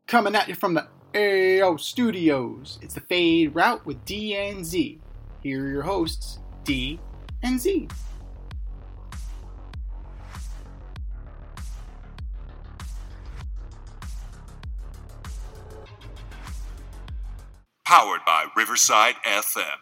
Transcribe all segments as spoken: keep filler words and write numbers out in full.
Coming at you from the A O Studios, it's the Fade Route with D and Z. Here are your hosts, D and Z. Powered by Riverside F M.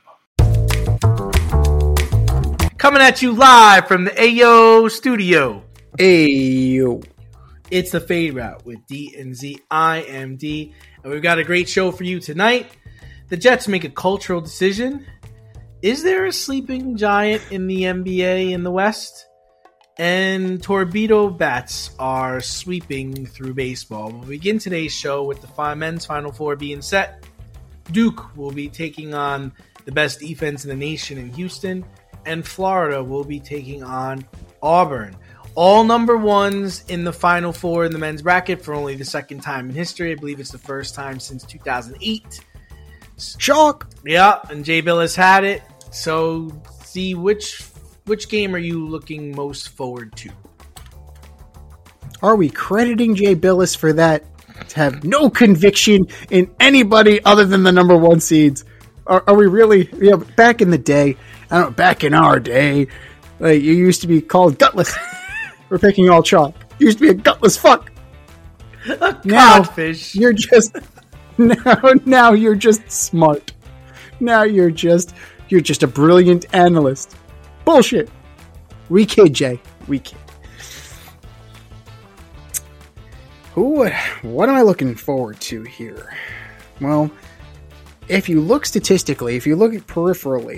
Coming at you live from the A O Studio. Ayo. It's the Fade Route with D and Z. I am D, and we've got a great show for you tonight. The Jets make a cultural decision. Is there a sleeping giant in the N B A in the West? And torpedo bats are sweeping through baseball. We'll begin today's show with the five men's Final Four being set. Duke will be taking on the best defense in the nation in Houston, and Florida will be taking on Auburn. All number ones in the Final Four in the men's bracket for only the second time in history. I believe it's the first time since two thousand eight. Shock! Yeah, and Jay Billis had it. So, see, which which game are you looking most forward to? Are we crediting Jay Billis for that? To have no conviction in anybody other than the number one seeds? Are, are we really? Yeah, back in the day, I don't know, back in our day, like, you used to be called gutless for picking all chalk. You used to be a gutless fuck. A Now, codfish. you're just now. Now you're just smart. Now you're just you're just a brilliant analyst. Bullshit. We kid, Jay. We kid. Who? What am I looking forward to here? Well, if you look statistically, if you look at peripherally,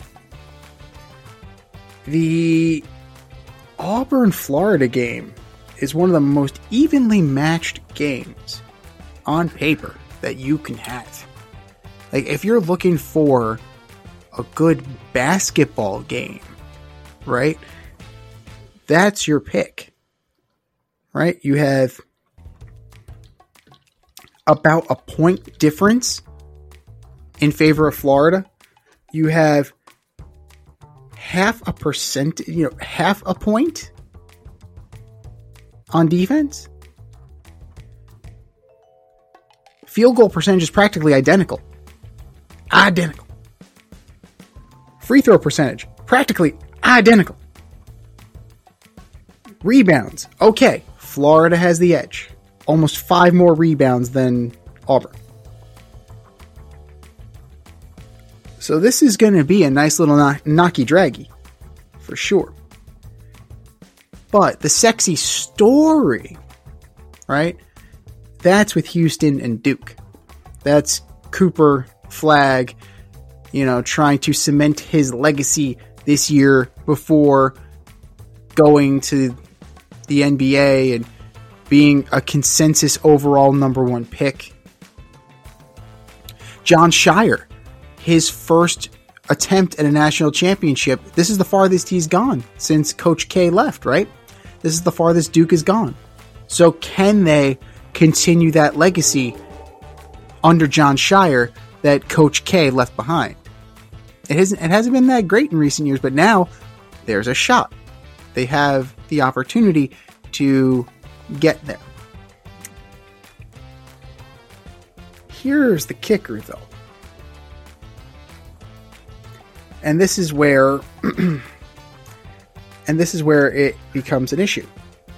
the Auburn-Florida game is one of the most evenly matched games on paper that you can have. Like, if you're looking for a good basketball game, right? That's your pick, right? You have about a point difference in favor of Florida. You have half a percent, you know, half a point on defense. Field goal percentage is practically identical. Identical. Free throw percentage, practically identical. Rebounds, okay, Florida has the edge. Almost five more rebounds than Auburn. So this is going to be a nice little knocky draggy, for sure. But the sexy story, right? That's with Houston and Duke. That's Cooper Flagg, you know, trying to cement his legacy this year before going to the N B A and being a consensus overall number one pick. Jon Scheyer, his first attempt at a national championship. This is the farthest he's gone since Coach K left, right? This is the farthest Duke has gone. So can they continue that legacy under Jon Scheyer that Coach K left behind? It hasn't, it hasn't been that great in recent years, but now there's a shot. They have the opportunity to get there. Here's the kicker, though. And this is where and this is where it becomes an issue.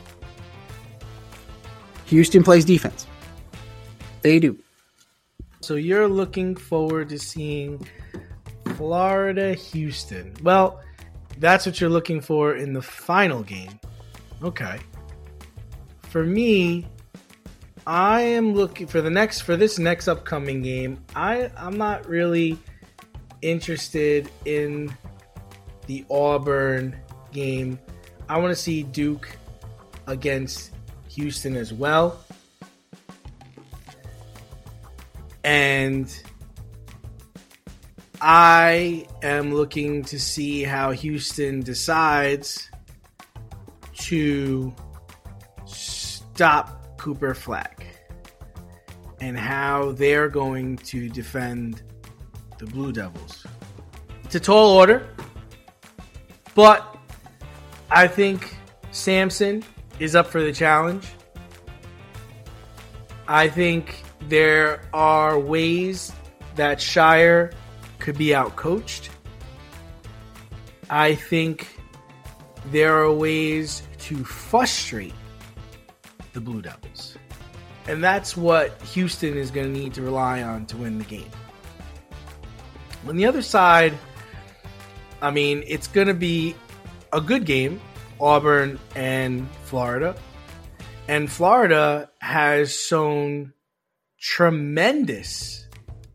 Houston plays defense. They do. So you're looking forward to seeing Florida Houston. Well, that's what you're looking for in the final game. Okay. For me, I am looking for the next for this next upcoming game. I I'm not really interested in the Auburn game. I want to see Duke against Houston as well. And I am looking to see how Houston decides to stop Cooper Flagg and how they're going to defend the Blue Devils. It's a tall order, but I think Sampson is up for the challenge. I think there are ways that Shire could be outcoached. I think there are ways to frustrate the Blue Devils. And that's what Houston is going to need to rely on to win the game. On the other side, I mean, it's going to be a good game, Auburn and Florida. And Florida has shown tremendous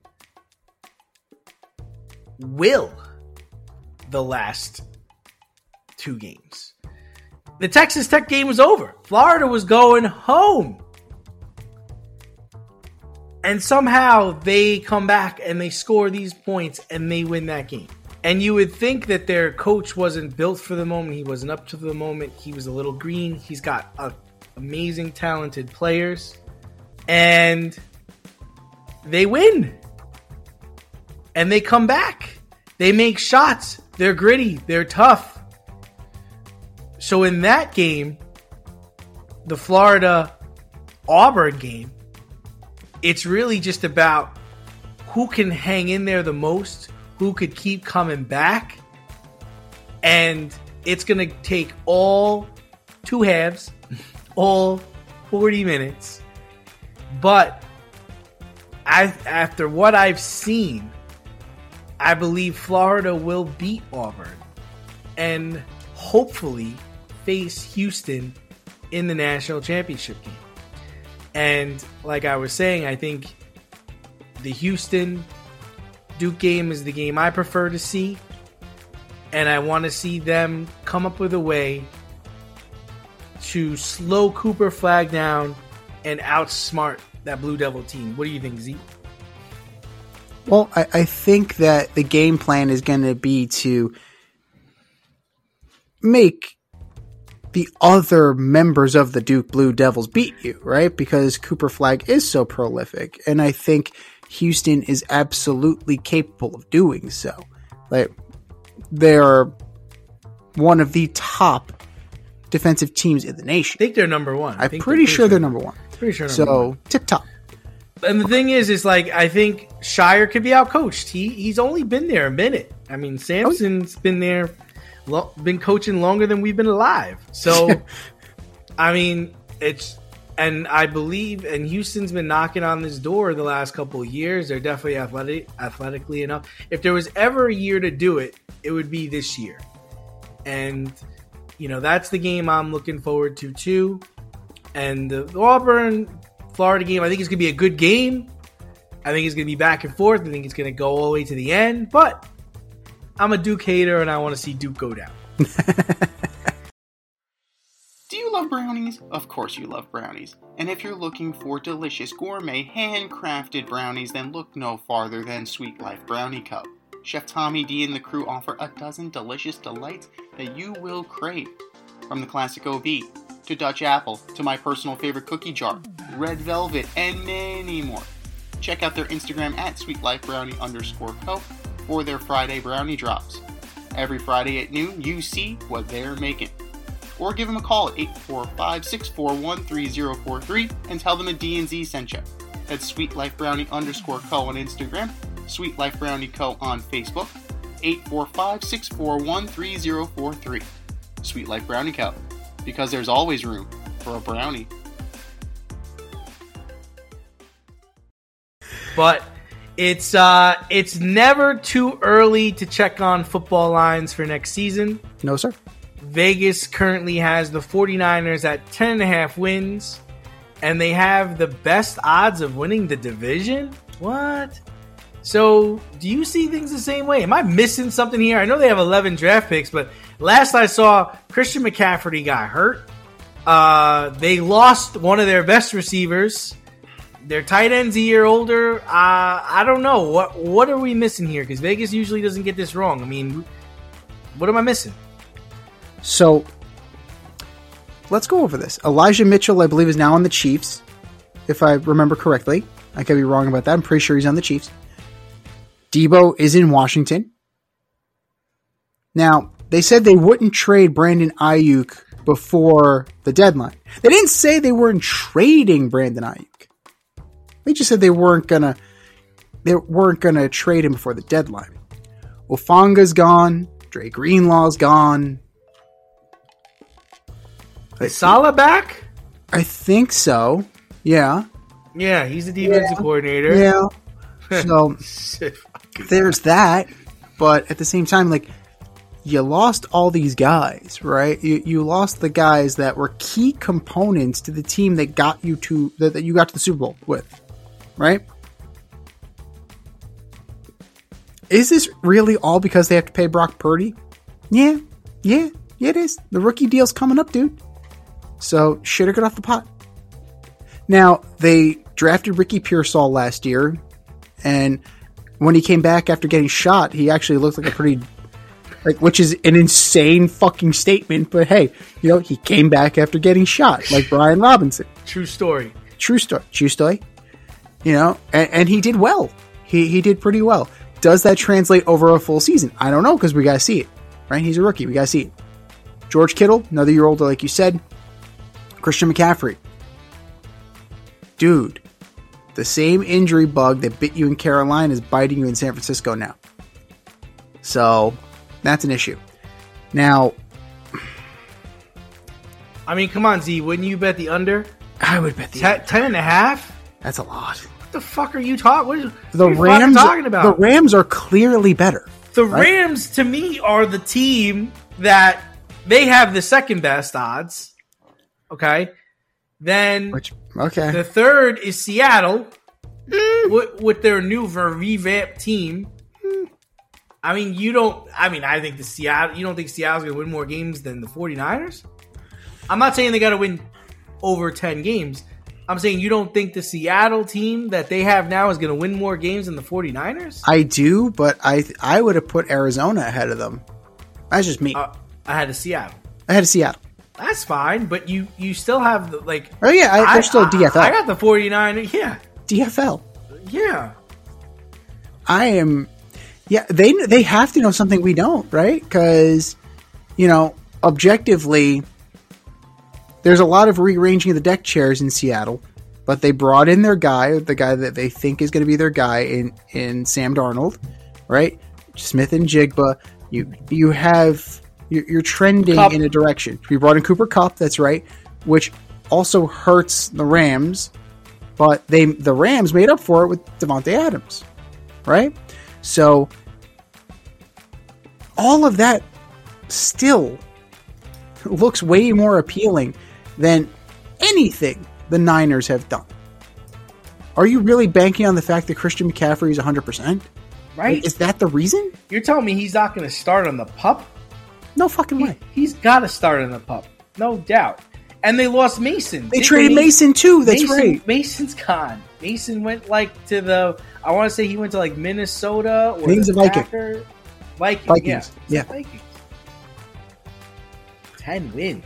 will the last two games. The Texas Tech game was over. Florida was going home. And somehow they come back and they score these points and they win that game. And you would think that their coach wasn't built for the moment. He wasn't up to the moment. He was a little green. He's got a, amazing, talented players. And they win. And they come back. They make shots. They're gritty. They're tough. So in that game, the Florida-Auburn game, it's really just about who can hang in there the most, who could keep coming back. And it's going to take all two halves, all forty minutes. But I, after what I've seen, I believe Florida will beat Auburn and hopefully face Houston in the national championship game. And like I was saying, I think the Houston Duke game is the game I prefer to see. And I want to see them come up with a way to slow Cooper Flag down and outsmart that Blue Devil team. What do you think, Z? Well, I, I think that the game plan is going to be to make the other members of the Duke Blue Devils beat you, right? Because Cooper Flag is so prolific. And I think Houston is absolutely capable of doing so. Like, they're one of the top defensive teams in the nation. I think they're number one. I'm pretty, pretty sure they're number one. Pretty sure. So, tip top. And the thing is, is like, I think Shire could be outcoached. He he's only been there a minute. I mean, Sampson's oh, yeah. been there, lo- been coaching longer than we've been alive. So, I mean, it's, and I believe, and Houston's been knocking on this door the last couple of years. They're definitely athletic, athletically enough. If there was ever a year to do it, it would be this year. And, you know, that's the game I'm looking forward to, too. And the, the Auburn Florida game, I think it's going to be a good game. I think it's going to be back and forth. I think it's going to go all the way to the end. But I'm a Duke hater, and I want to see Duke go down. Do you love brownies? Of course you love brownies. And if you're looking for delicious, gourmet, handcrafted brownies, then look no farther than Sweet Life Brownie Co. Chef Tommy D and the crew offer a dozen delicious delights that you will crave. From the classic O V, to Dutch Apple, to my personal favorite cookie jar, Red Velvet, and many more. Check out their Instagram at sweetlifebrownie underscore co for their Friday brownie drops. Every Friday at noon, you see what they're making. Or give them a call at eight four five, six four one, three zero four three and tell them a D and Z sent you. That's sweetlifebrownie underscore co on Instagram, Sweet Life Brownie Co on Facebook, eight four five, six four one, three zero four three. Sweet Life Brownie Co. Because there's always room for a brownie. But it's uh, it's never too early to check on football lines for next season. No, sir. Vegas currently has the 49ers at ten and a half wins, and they have the best odds of winning the division? What? So, do you see things the same way? Am I missing something here? I know they have eleven draft picks, but last I saw, Christian McCaffrey got hurt. Uh, they lost one of their best receivers. Their tight end's a year older. Uh, I don't know. What what are we missing here? Because Vegas usually doesn't get this wrong. I mean, what am I missing? So, let's go over this. Elijah Mitchell, I believe, is now on the Chiefs, if I remember correctly. I could be wrong about that. I'm pretty sure he's on the Chiefs. Debo is in Washington. Now, they said they wouldn't trade Brandon Ayuk before the deadline. They didn't say they weren't trading Brandon Ayuk. They just said they weren't gonna they weren't gonna trade him before the deadline. Ofanga's gone. Dre Greenlaw's gone. Is Salah back? I think so. Yeah. Yeah, he's the defensive Yeah. coordinator. Yeah. So there's that. But at the same time, like, you lost all these guys, right? You you lost the guys that were key components to the team that got you to that, that you got to the Super Bowl with, right? Is this really all because they have to pay Brock Purdy? Yeah, yeah, yeah, it is. The rookie deal's coming up, dude. So shit or get off the pot. Now, they drafted Ricky Pearsall last year, and when he came back after getting shot, he actually looked like a pretty, like, which is an insane fucking statement, but hey, you know, he came back after getting shot, like Brian Robinson. True story. True story. True story. You know, and, and he did well. He he did pretty well. Does that translate over a full season? I don't know, because we got to see it, right? He's a rookie. We got to see it. George Kittle, another year older, like you said. Christian McCaffrey. Dude, the same injury bug that bit you in Carolina is biting you in San Francisco now. So, that's an issue. Now, I mean, come on, Z. Wouldn't you bet the under? I would bet the Ten, ten and a half? That's a lot. What the fuck are you talking? What, is, The what are you Rams, fucking talking about? the Rams are clearly better. The right? Rams, to me, are the team that they have the second best odds. Okay. Then Which okay, the third is Seattle with, with their new revamped team. I mean, you don't. I mean, I think the Seattle. You don't think Seattle's going to win more games than the 49ers? I'm not saying they got to win over ten games. I'm saying you don't think the Seattle team that they have now is going to win more games than the 49ers? I do, but I I would have put Arizona ahead of them. That's just me. Uh, I had a Seattle. Ahead of Seattle. That's fine, but you you still have the, like. Oh yeah, I, they're still I, D F L. I got the 49ers. Yeah, D F L. yeah. I am. Yeah, they they have to know something we don't, right? Because, you know, objectively, there's a lot of rearranging of the deck chairs in Seattle, but they brought in their guy, the guy that they think is going to be their guy in, in Sam Darnold, right? Smith and Jigba. You you have you're, you're trending Kupp. in a direction. We brought in Cooper Kupp, that's right, which also hurts the Rams, but they the Rams made up for it with Devontae Adams, right? So all of that still looks way more appealing than anything the Niners have done. Are you really banking on the fact that Christian McCaffrey is one hundred percent? Right? Is that the reason? You're telling me he's not going to start on the pup? No fucking way. He's got to start on the pup, no doubt. And they lost Mason. They Didn't traded Mason too. That's Mason, right. Mason's gone. Mason went like to the. I want to say he went to like Minnesota or He's the a Viking. Packer- Vikings. Vikings, Yeah. yeah. Vikings. Ten wins.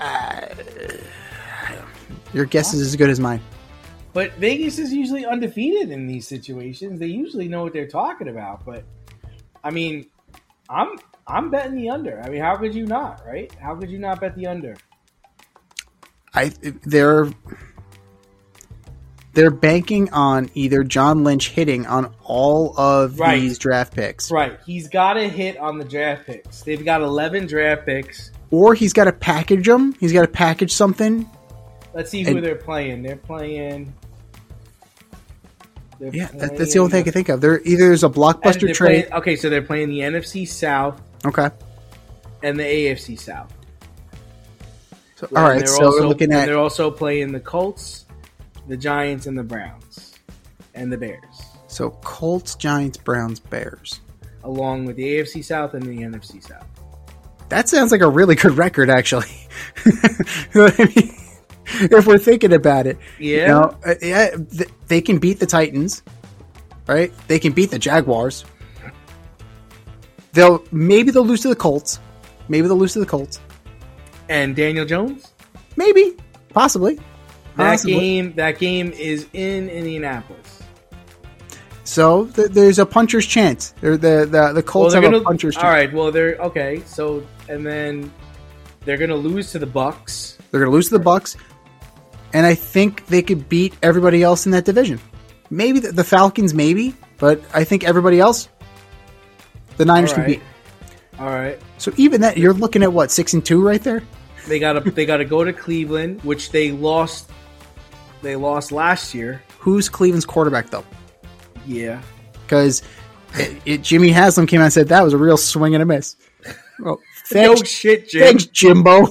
Your guess is as good as mine. But Vegas is usually undefeated in these situations. They usually know what they're talking about. But I mean, I'm I'm betting the under. I mean, how could you not, right? How could you not bet the under? I they're they're banking on either John Lynch hitting on all of Right. these draft picks, Right. He's got to hit on the draft picks. They've got eleven draft picks. or he's got to package them. He's got to package something. Let's see who And- they're playing. They're playing. they're Yeah, that, playing- that's the only thing I can think of. There either there's a and blockbuster they're trade. playing- okay, so they're playing the N F C South Okay, and the A F C South. so, And all right. they're So also, we're looking and at they're also playing the Colts, the Giants, and the Browns, and the Bears, so Colts, Giants, Browns, Bears. along with the A F C South and the N F C South. That sounds like a really good record, actually. You know what I mean? If we're thinking about it, Yeah. you know, uh, yeah, th- they can beat the Titans, right? They can beat the Jaguars. They'll maybe they'll lose to the Colts. Maybe they'll lose to the Colts. And Daniel Jones. Maybe, possibly, That possibly. game. That game is in Indianapolis. So th- there's a puncher's chance. They're, the the the Colts they're have gonna, a puncher's all chance. right. Well, they're okay. So and then they're gonna lose to the Bucks. They're going to lose to the Bucks, and I think they could beat everybody else in that division. maybe the, the Falcons, maybe, but I think everybody else, the Niners All can right. beat. All right. So even that, you're looking at what, six and two right there? They gotta they gotta go to Cleveland, which they lost. They lost last year. Who's Cleveland's quarterback though? Yeah. Because it, it, Jimmy Haslam came out and said that was a real swing and a miss. Well, thanks, no shit, Jim. thanks, Jimbo.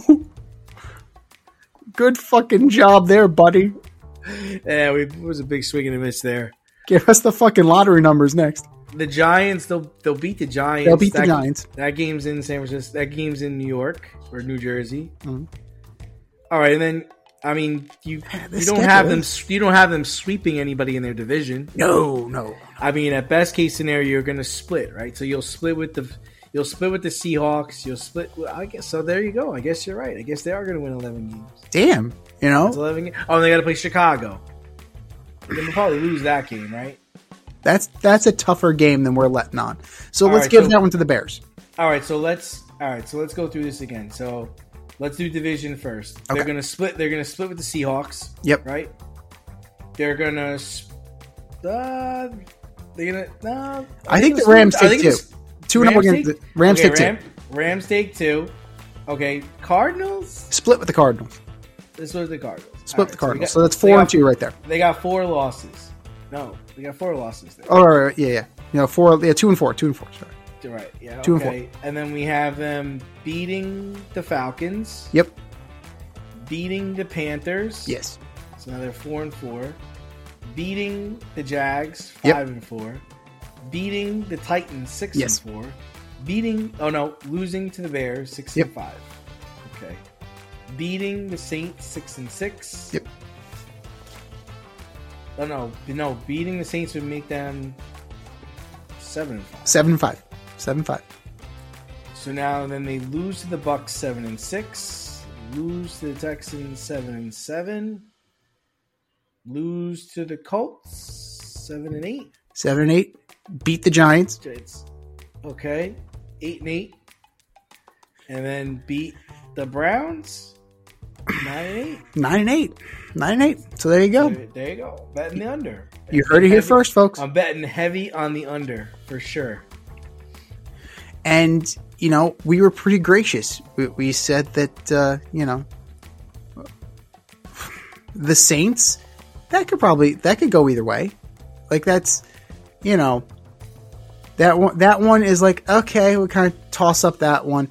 Good fucking job there, buddy. Yeah, we, it was a big swing and a miss there. Give us the fucking lottery numbers next. The Giants, they'll they'll beat the Giants. They'll beat the that, Giants. That game's in San Francisco. That game's in New York or New Jersey. Mhm. All right, and then I mean you the you don't have schedule them is- you don't have them sweeping anybody in their division. No, no. I mean, at best case scenario, you're going to split, right? So you'll split with the you'll split with the Seahawks. You'll split. Well, I guess so. There you go. I guess you're right. I guess they are going to win eleven games. Damn, you It's know eleven. Games. Oh, and they got to play Chicago. They'll probably lose that game, right? that's that's a tougher game than we're letting on. So All let's right, give so- that one to the Bears. All right. So let's. All right. So let's go through this again. So let's do division first. They're Okay. going to split. They're going to split with the Seahawks. Yep. Right. They're going to. Uh, they're gonna. No, I think they're the gonna Rams split- I take think two. it's- Two and up Rams against take- the Rams okay, take two. Ram, Rams take two. Okay, Cardinals. Split with the Cardinals. This was the Cardinals. Split All with the right, Cardinals. we So, got- that's they four got- and two right there. They got four losses. No, they got four losses there. Oh, right, right, yeah, yeah. You know, four, yeah, two and four, two and four. Sorry. Right. Yeah. two and okay. And then we have them beating the Falcons, Yep. beating the Panthers. Yes. So now they're four and four. Beating the Jags, five Yep. and four. Beating the Titans, six Yes. and four. Beating, oh no, losing to the Bears, six Yep. and five. Okay. Beating the Saints, six and six. Yep. Oh no, no, beating the Saints would make them seven and five. Seven and five. Seven and five. So now then they lose to the Bucks, seven and six. Lose to the Texans, seven and seven. Lose to the Colts, seven and eight. Seven and eight. Beat the Giants. It's okay, eight and eight, and then beat the Browns, nine and eight. Nine and eight. Nine and eight. So there you go. There, there you go, betting the under. You heard it here Heavy- first, folks. I'm betting heavy on the under for sure. And, you know, we were pretty gracious. We, we said that, uh, you know, the Saints, that could probably, that could go either way. Like, that's, you know, that one, that one is like, okay, we kind of toss up that one.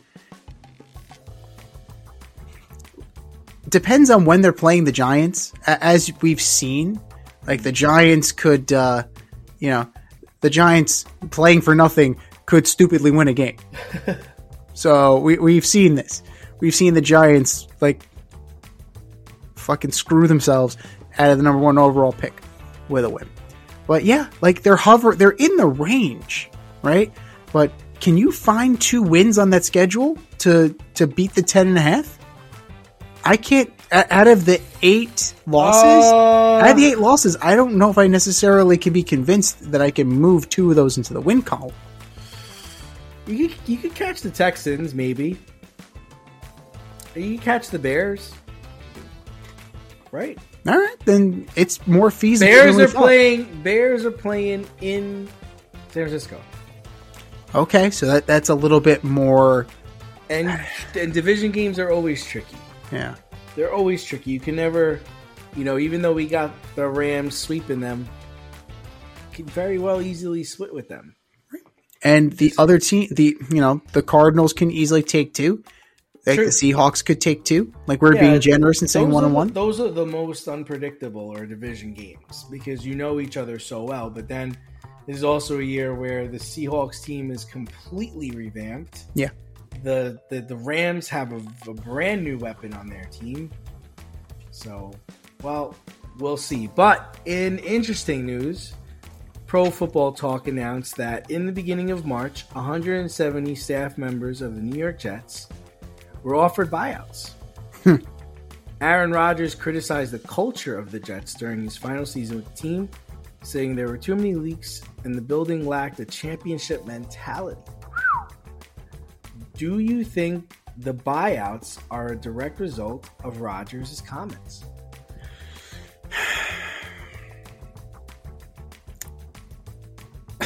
Depends on when they're playing the Giants. A- As we've seen, like, the Giants could, uh, you know, the Giants playing for nothing could stupidly win a game. So we, we've seen this. We've seen the Giants, like, fucking screw themselves out of the number one overall pick with a win. But yeah, like, they're hover, they're in the range, right? But can you find two wins on that schedule to, to beat the ten and a half? I can't, a- out of the eight losses, Uh, out of the eight losses, I don't know if I necessarily can be convinced that I can move two of those into the win column. You could, you could catch the Texans, maybe. You could catch the Bears, right? All right, then it's more feasible. Bears than we are thought. playing. Bears are playing in San Francisco, Okay, so that that's a little bit more. and and division games are always tricky. Yeah, They're always tricky. You can never, you know, even though we got the Rams sweeping them, could very well easily split with them. and the other team, the you know, the Cardinals can easily take two. Like True. the Seahawks could take two. Like we're Yeah, being generous and saying Those one are on the- one. Those are the most unpredictable or division games because you know each other so well. But then this is also a year where the Seahawks team is completely revamped. Yeah. The the, the Rams have a, a brand new weapon on their team. So, well, we'll see. But in interesting news, Pro Football Talk announced that in the beginning of March, one hundred seventy staff members of the New York Jets were offered buyouts. Aaron Rodgers criticized the culture of the Jets during his final season with the team, saying there were too many leaks and the building lacked a championship mentality. Do you think the buyouts are a direct result of Rodgers' comments?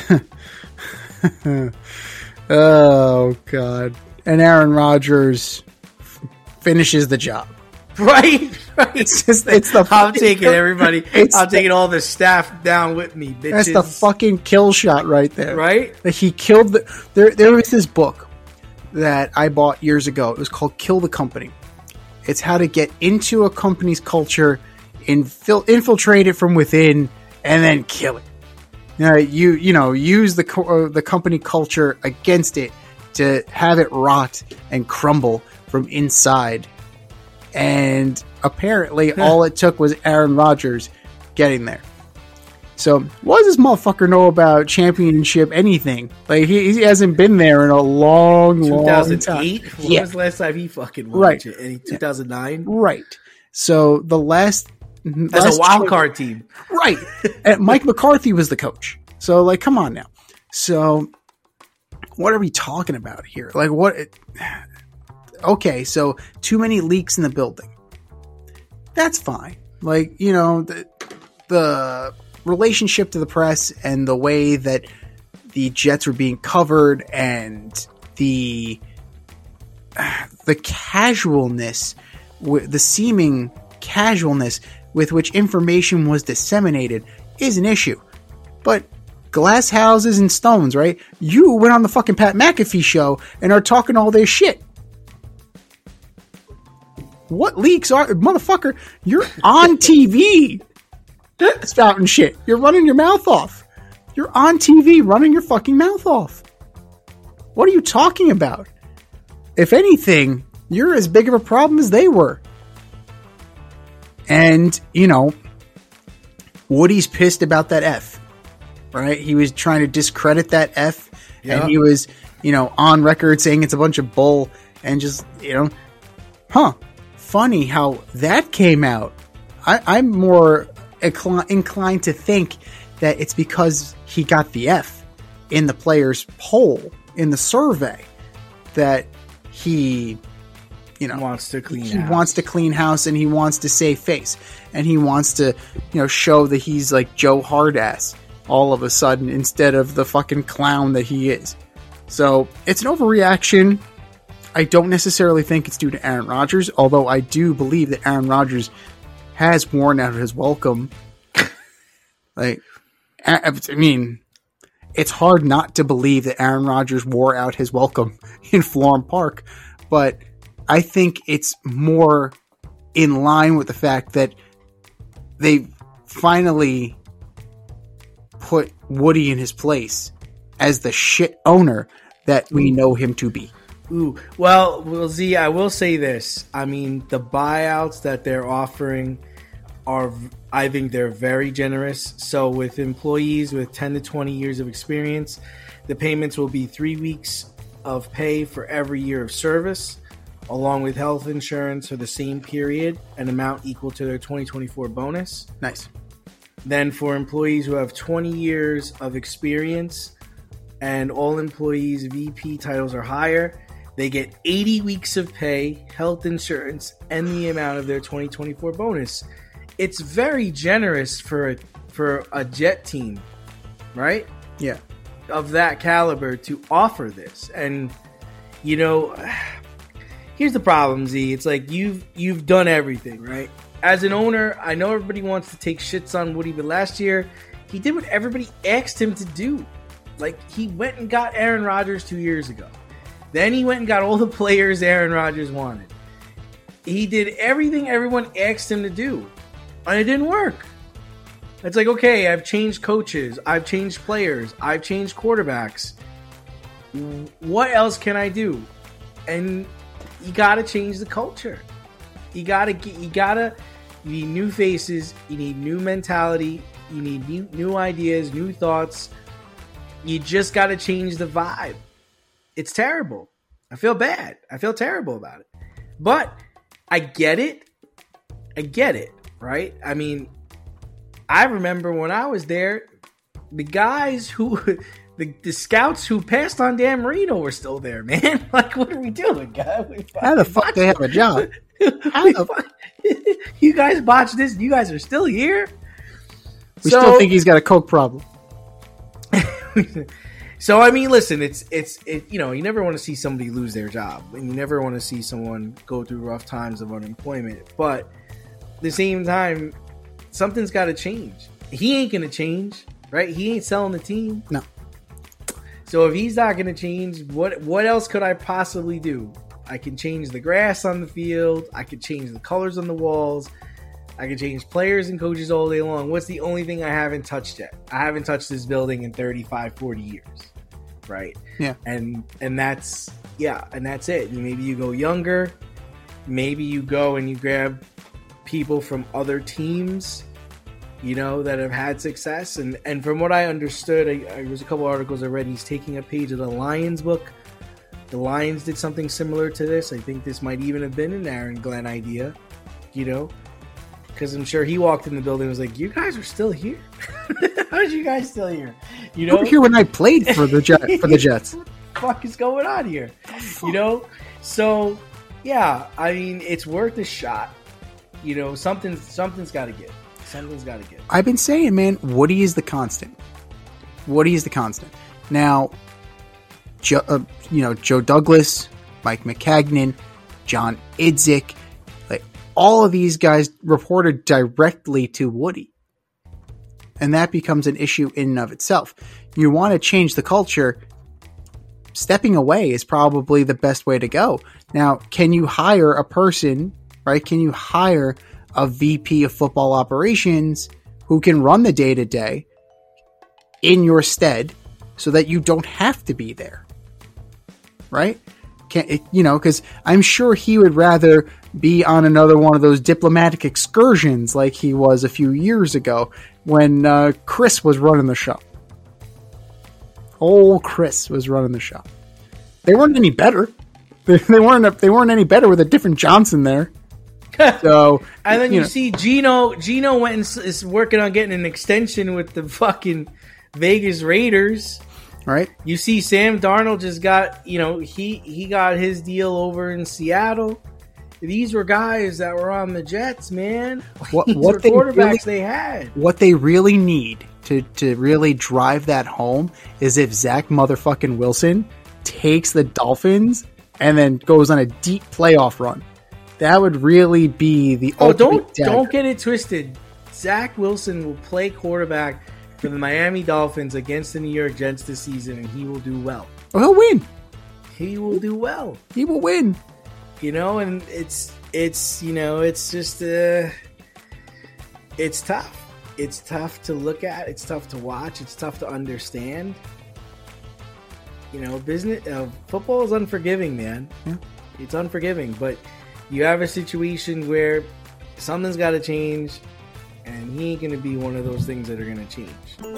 Oh God! And Aaron Rodgers f- finishes the job. Right, right. It's just it's the I'm fucking- taking everybody. It's I'm the- taking all the staff down with me, bitches. That's the fucking kill shot right there. Right? Like he killed the. There, there was this book that I bought years ago. It was called "Kill the Company." It's how to get into a company's culture, infil- infiltrate it from within, and then kill it. Uh, you you know use the co- uh, the company culture against it to have it rot and crumble from inside. And apparently, all it took was Aaron Rodgers getting there. So, what does this motherfucker know about championship anything? Like he, he hasn't been there in a long, long time. two thousand eight? When Yeah. was the last time he fucking won? Right. Shit? Any two thousand nine? Right. So the last As last a wild cha- card team. right? And Mike McCarthy was the coach. So like, come on now. So what are we talking about here? Like what? Okay, so too many leaks in the building. That's fine. Like you know the the relationship to the press and the way that the Jets were being covered and the the casualness, the seeming casualness with which information was disseminated is an issue. But glass houses and stones, right? You went on the fucking Pat McAfee show and are talking all this shit. What leaks are, motherfucker? You're on T V spouting shit. You're running your mouth off. You're on T V running your fucking mouth off. What are you talking about? If anything, you're as big of a problem as they were. And, you know, Woody's pissed about that F, right? He was trying to discredit that F, Yeah. and he was, you know, on record saying it's a bunch of bull, and just, you know, huh, funny how that came out. I, I'm more incli- inclined to think that it's because he got the F in the players' poll, in the survey, that he... You know, Wants to clean he house. wants to clean house and he wants to save face and he wants to, you know, show that he's like Joe Hardass all of a sudden instead of the fucking clown that he is. So it's an overreaction. I don't necessarily think it's due to Aaron Rodgers, although I do believe that Aaron Rodgers has worn out his welcome. Like, I I mean, it's hard not to believe that Aaron Rodgers wore out his welcome in Florham Park, but I think it's more in line with the fact that they finally put Woody in his place as the shit owner that we know him to be. Ooh, well, well, Z, I will say this. I mean, the buyouts that they're offering are, I think they're very generous. So with employees with ten to twenty years of experience, the payments will be three weeks of pay for every year of service, along with health insurance for the same period, an amount equal to their twenty twenty-four bonus. Nice. Then for employees who have twenty years of experience and all employees V P titles are higher, they get eighty weeks of pay, health insurance, and the amount of their twenty twenty-four bonus. It's very generous for a, for a Jet team, right? Yeah. Of that caliber to offer this. And, you know... Here's the problem, Z. It's like you've you've done everything, right? As an owner, I know everybody wants to take shits on Woody, but last year he did what everybody asked him to do. Like he went and got Aaron Rodgers two years ago. Then he went and got all the players Aaron Rodgers wanted. He did everything everyone asked him to do, and it didn't work. It's like, okay, I've changed coaches, I've changed players, I've changed quarterbacks. What else can I do? And you gotta change the culture. You gotta get. You gotta. You need new faces. You need new mentality. You need new new ideas, new thoughts. You just gotta change the vibe. It's terrible. I feel bad. I feel terrible about it. But I get it. I get it. Right? I mean, I remember when I was there, the guys who. The, the scouts who passed on Dan Marino were still there, man. Like, what are we doing, guys? We How the fuck they have a job? How the fuck? You guys botched this. You guys are still here. We So- still think he's got a coke problem. So I mean, listen, it's it's it. You know, you never want to see somebody lose their job, and you never want to see someone go through rough times of unemployment. But at the same time, something's got to change. He ain't gonna change, right? He ain't selling the team. No. So if he's not gonna change, what what else could I possibly do? I can change the grass on the field. I could change the colors on the walls. I can change players and coaches all day long. What's the only thing I haven't touched yet? I haven't touched this building in thirty-five, forty years. Right? Yeah. And and that's yeah, and that's it. Maybe you go younger. Maybe you go and you grab people from other teams, you know, that have had success. And and from what I understood, I, I there was a couple articles I read. He's taking a page of the Lions book. The Lions did something similar to this. I think this might even have been an Aaron Glenn idea, you know. Because I'm sure he walked in the building and was like, you guys are still here? How are you guys still here? You know, you were here when I played for the Jet, for the Jets. What the fuck is going on here? You know? So, yeah, I mean, it's worth a shot. You know, something, something's got to give. Something's got to give. I've been saying, man, Woody is the constant. Woody is the constant. Now, Joe, uh, you know, Joe Douglas, Mike McCagnon, John Idzik, all of these guys reported directly to Woody. And that becomes an issue in and of itself. You want to change the culture, stepping away is probably the best way to go. Now, can you hire a person, right? Can you hire a V P of football operations who can run the day-to-day in your stead so that you don't have to be there? Right? Can it, you know, because I'm sure he would rather be on another one of those diplomatic excursions like he was a few years ago when uh, Chris was running the show. Old Chris was running the show. They weren't any better. They, they weren't. They weren't any better with a different Johnson there. So, and then you, you know. see Gino. Gino went and s- is working on getting an extension with the fucking Vegas Raiders. Right. You see Sam Darnold just got, you know, he, he got his deal over in Seattle. These were guys that were on the Jets, man. What, These what were they quarterbacks really, they had. What they really need to, to really drive that home is if Zach motherfucking Wilson takes the Dolphins and then goes on a deep playoff run. That would really be the Oh, ultimate don't dagger. don't get it twisted. Zach Wilson will play quarterback for the Miami Dolphins against the New York Jets this season, and he will do well. Oh, he'll win. He will do well. He will win. You know, and it's it's you know it's just uh, it's tough. It's tough to look at. It's tough to watch. It's tough to understand. You know, business uh, football is unforgiving, man. Yeah. It's unforgiving, but you have a situation where something's got to change, and he ain't going to be one of those things that are going to change.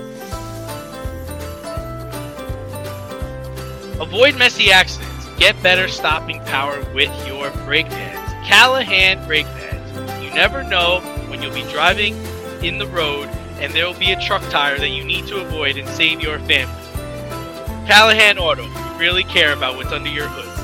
Avoid messy accidents. Get better stopping power with your brake pads. Callahan brake pads. You never know when you'll be driving in the road and there will be a truck tire that you need to avoid and save your family. Callahan Auto. We really care about what's under your hood.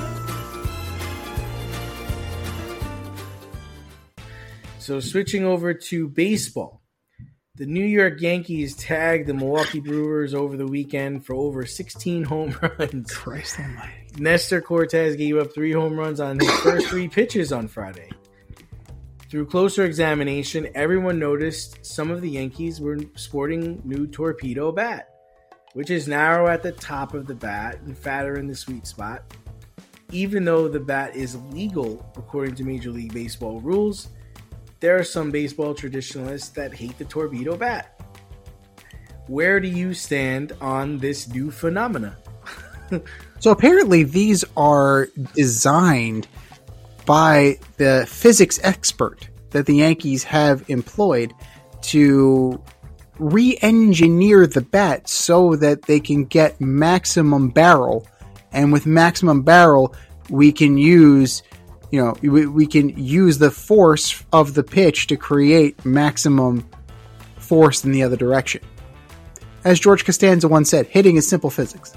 So switching over to baseball. The New York Yankees tagged the Milwaukee Brewers over the weekend for over sixteen home runs. Christ almighty. Nestor Cortez gave up three home runs on his first three pitches on Friday. Through closer examination, everyone noticed some of the Yankees were sporting new torpedo bat, which is narrow at the top of the bat and fatter in the sweet spot. Even though the bat is legal according to Major League Baseball rules, there are some baseball traditionalists that hate the torpedo bat. Where do you stand on this new phenomena? So apparently these are designed by the physics expert that the Yankees have employed to re-engineer the bat so that they can get maximum barrel. And with maximum barrel, we can use, you know, we, we can use the force of the pitch to create maximum force in the other direction. As George Costanza once said, hitting is simple physics.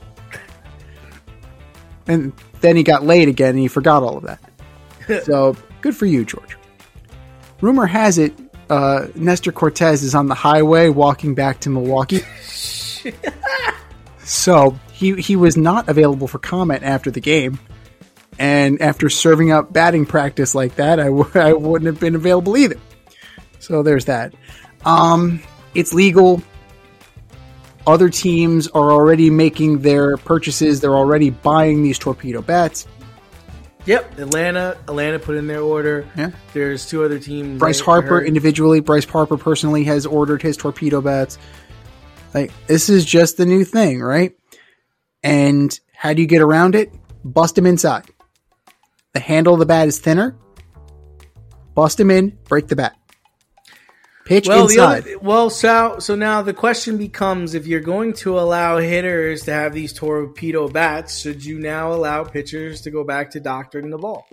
And then he got laid again and he forgot all of that. So, good for you, George. Rumor has it, uh, Nestor Cortez is on the highway walking back to Milwaukee. So he he was not available for comment after the game. And after serving up batting practice like that, I, w- I wouldn't have been available either. So there's that. Um, it's legal. Other teams are already making their purchases. They're already buying these torpedo bats. Yep, Atlanta. Atlanta put in their order. Yeah. There's two other teams. Bryce I Harper heard. individually. Bryce Harper personally has ordered his torpedo bats. Like, this is just the new thing, right? And how do you get around it? Bust them inside. The handle of the bat is thinner. Bust them in, break the bat. Pitch well, inside. The other, well, so so now the question becomes: if you're going to allow hitters to have these torpedo bats, should you now allow pitchers to go back to doctoring the ball?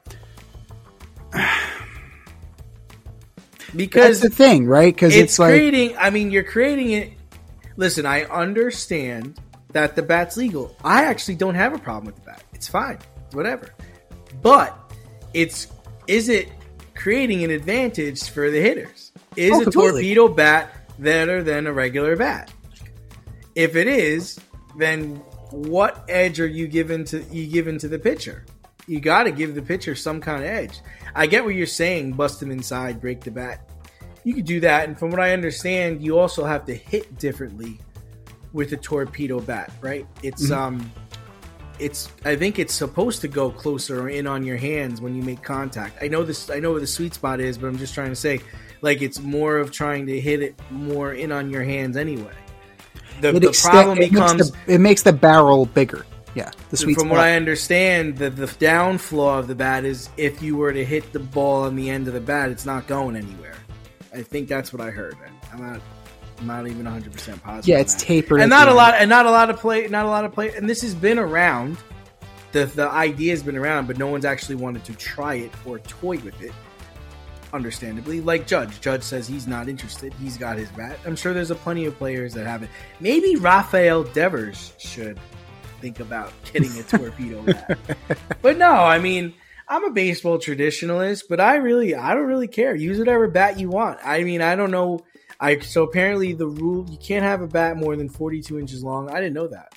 Because that's the thing, right? Because it's, it's like creating. I mean, you're creating it. Listen, I understand that the bat's legal. I actually don't have a problem with the bat. It's fine, whatever. But it's is it creating an advantage for the hitters? Is Oh, a completely. torpedo bat better than a regular bat? If it is, then what edge are you giving to you giving to the pitcher? You got to give the pitcher some kind of edge. I get what you're saying. Bust him inside, break the bat. You could do that, and from what I understand, you also have to hit differently with a torpedo bat, right? It's Mm-hmm. um. It's. I think it's supposed to go closer or in on your hands when you make contact. I know this. I know where the sweet spot is, but I'm just trying to say, like, it's more of trying to hit it more in on your hands anyway. The, it, the extend- problem it becomes, makes the, it makes the barrel bigger. Yeah, the sweet from spot. what I understand, the the down flaw of the bat is if you were to hit the ball on the end of the bat, it's not going anywhere. I think that's what I heard. I'm not. I'm not even one hundred percent positive. yeah, on it's that. tapered. and at not the a end. lot, and not a lot of play, not a lot of play, and this has been around. The the idea has been around, but no one's actually wanted to try it or toy with it. Understandably, like Judge. Judge says he's not interested. He's got his bat. I'm sure there's a plenty of players that have it. Maybe Rafael Devers should think about getting a torpedo bat. But no, I mean, I'm a baseball traditionalist, but I really, I don't really care. Use whatever bat you want. I mean, I don't know. I so apparently the rule you can't have a bat more than forty-two inches long. I didn't know that.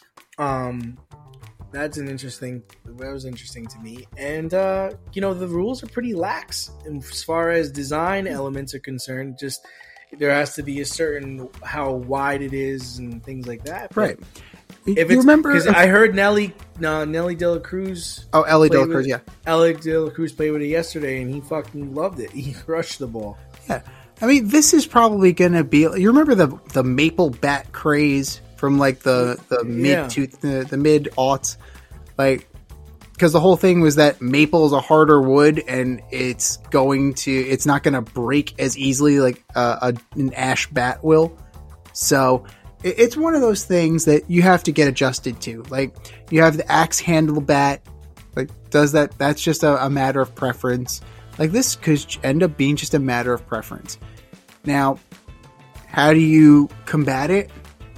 Um, that's an interesting. That was interesting to me. And uh, you know, the rules are pretty lax as far as design elements are concerned. Just there has to be a certain how wide it is and things like that. But Right. If you it's, remember? because I heard Nelly, no, Nelly De La Cruz. oh, Ellie played Delacruz, with- yeah. Ellie De La Cruz played with it yesterday, and he fucking loved it. He crushed the ball. Yeah. I mean, this is probably going to be. You remember the the maple bat craze from like the the Yeah. mid to the, the mid aughts, like because the whole thing was that maple is a harder wood and it's going to it's not going to break as easily like uh, a, an ash bat will. So it, it's one of those things that you have to get adjusted to. Like you have the axe handle bat. Like does that? That's just a, a matter of preference. Like this could end up being just a matter of preference. Now, how do you combat it?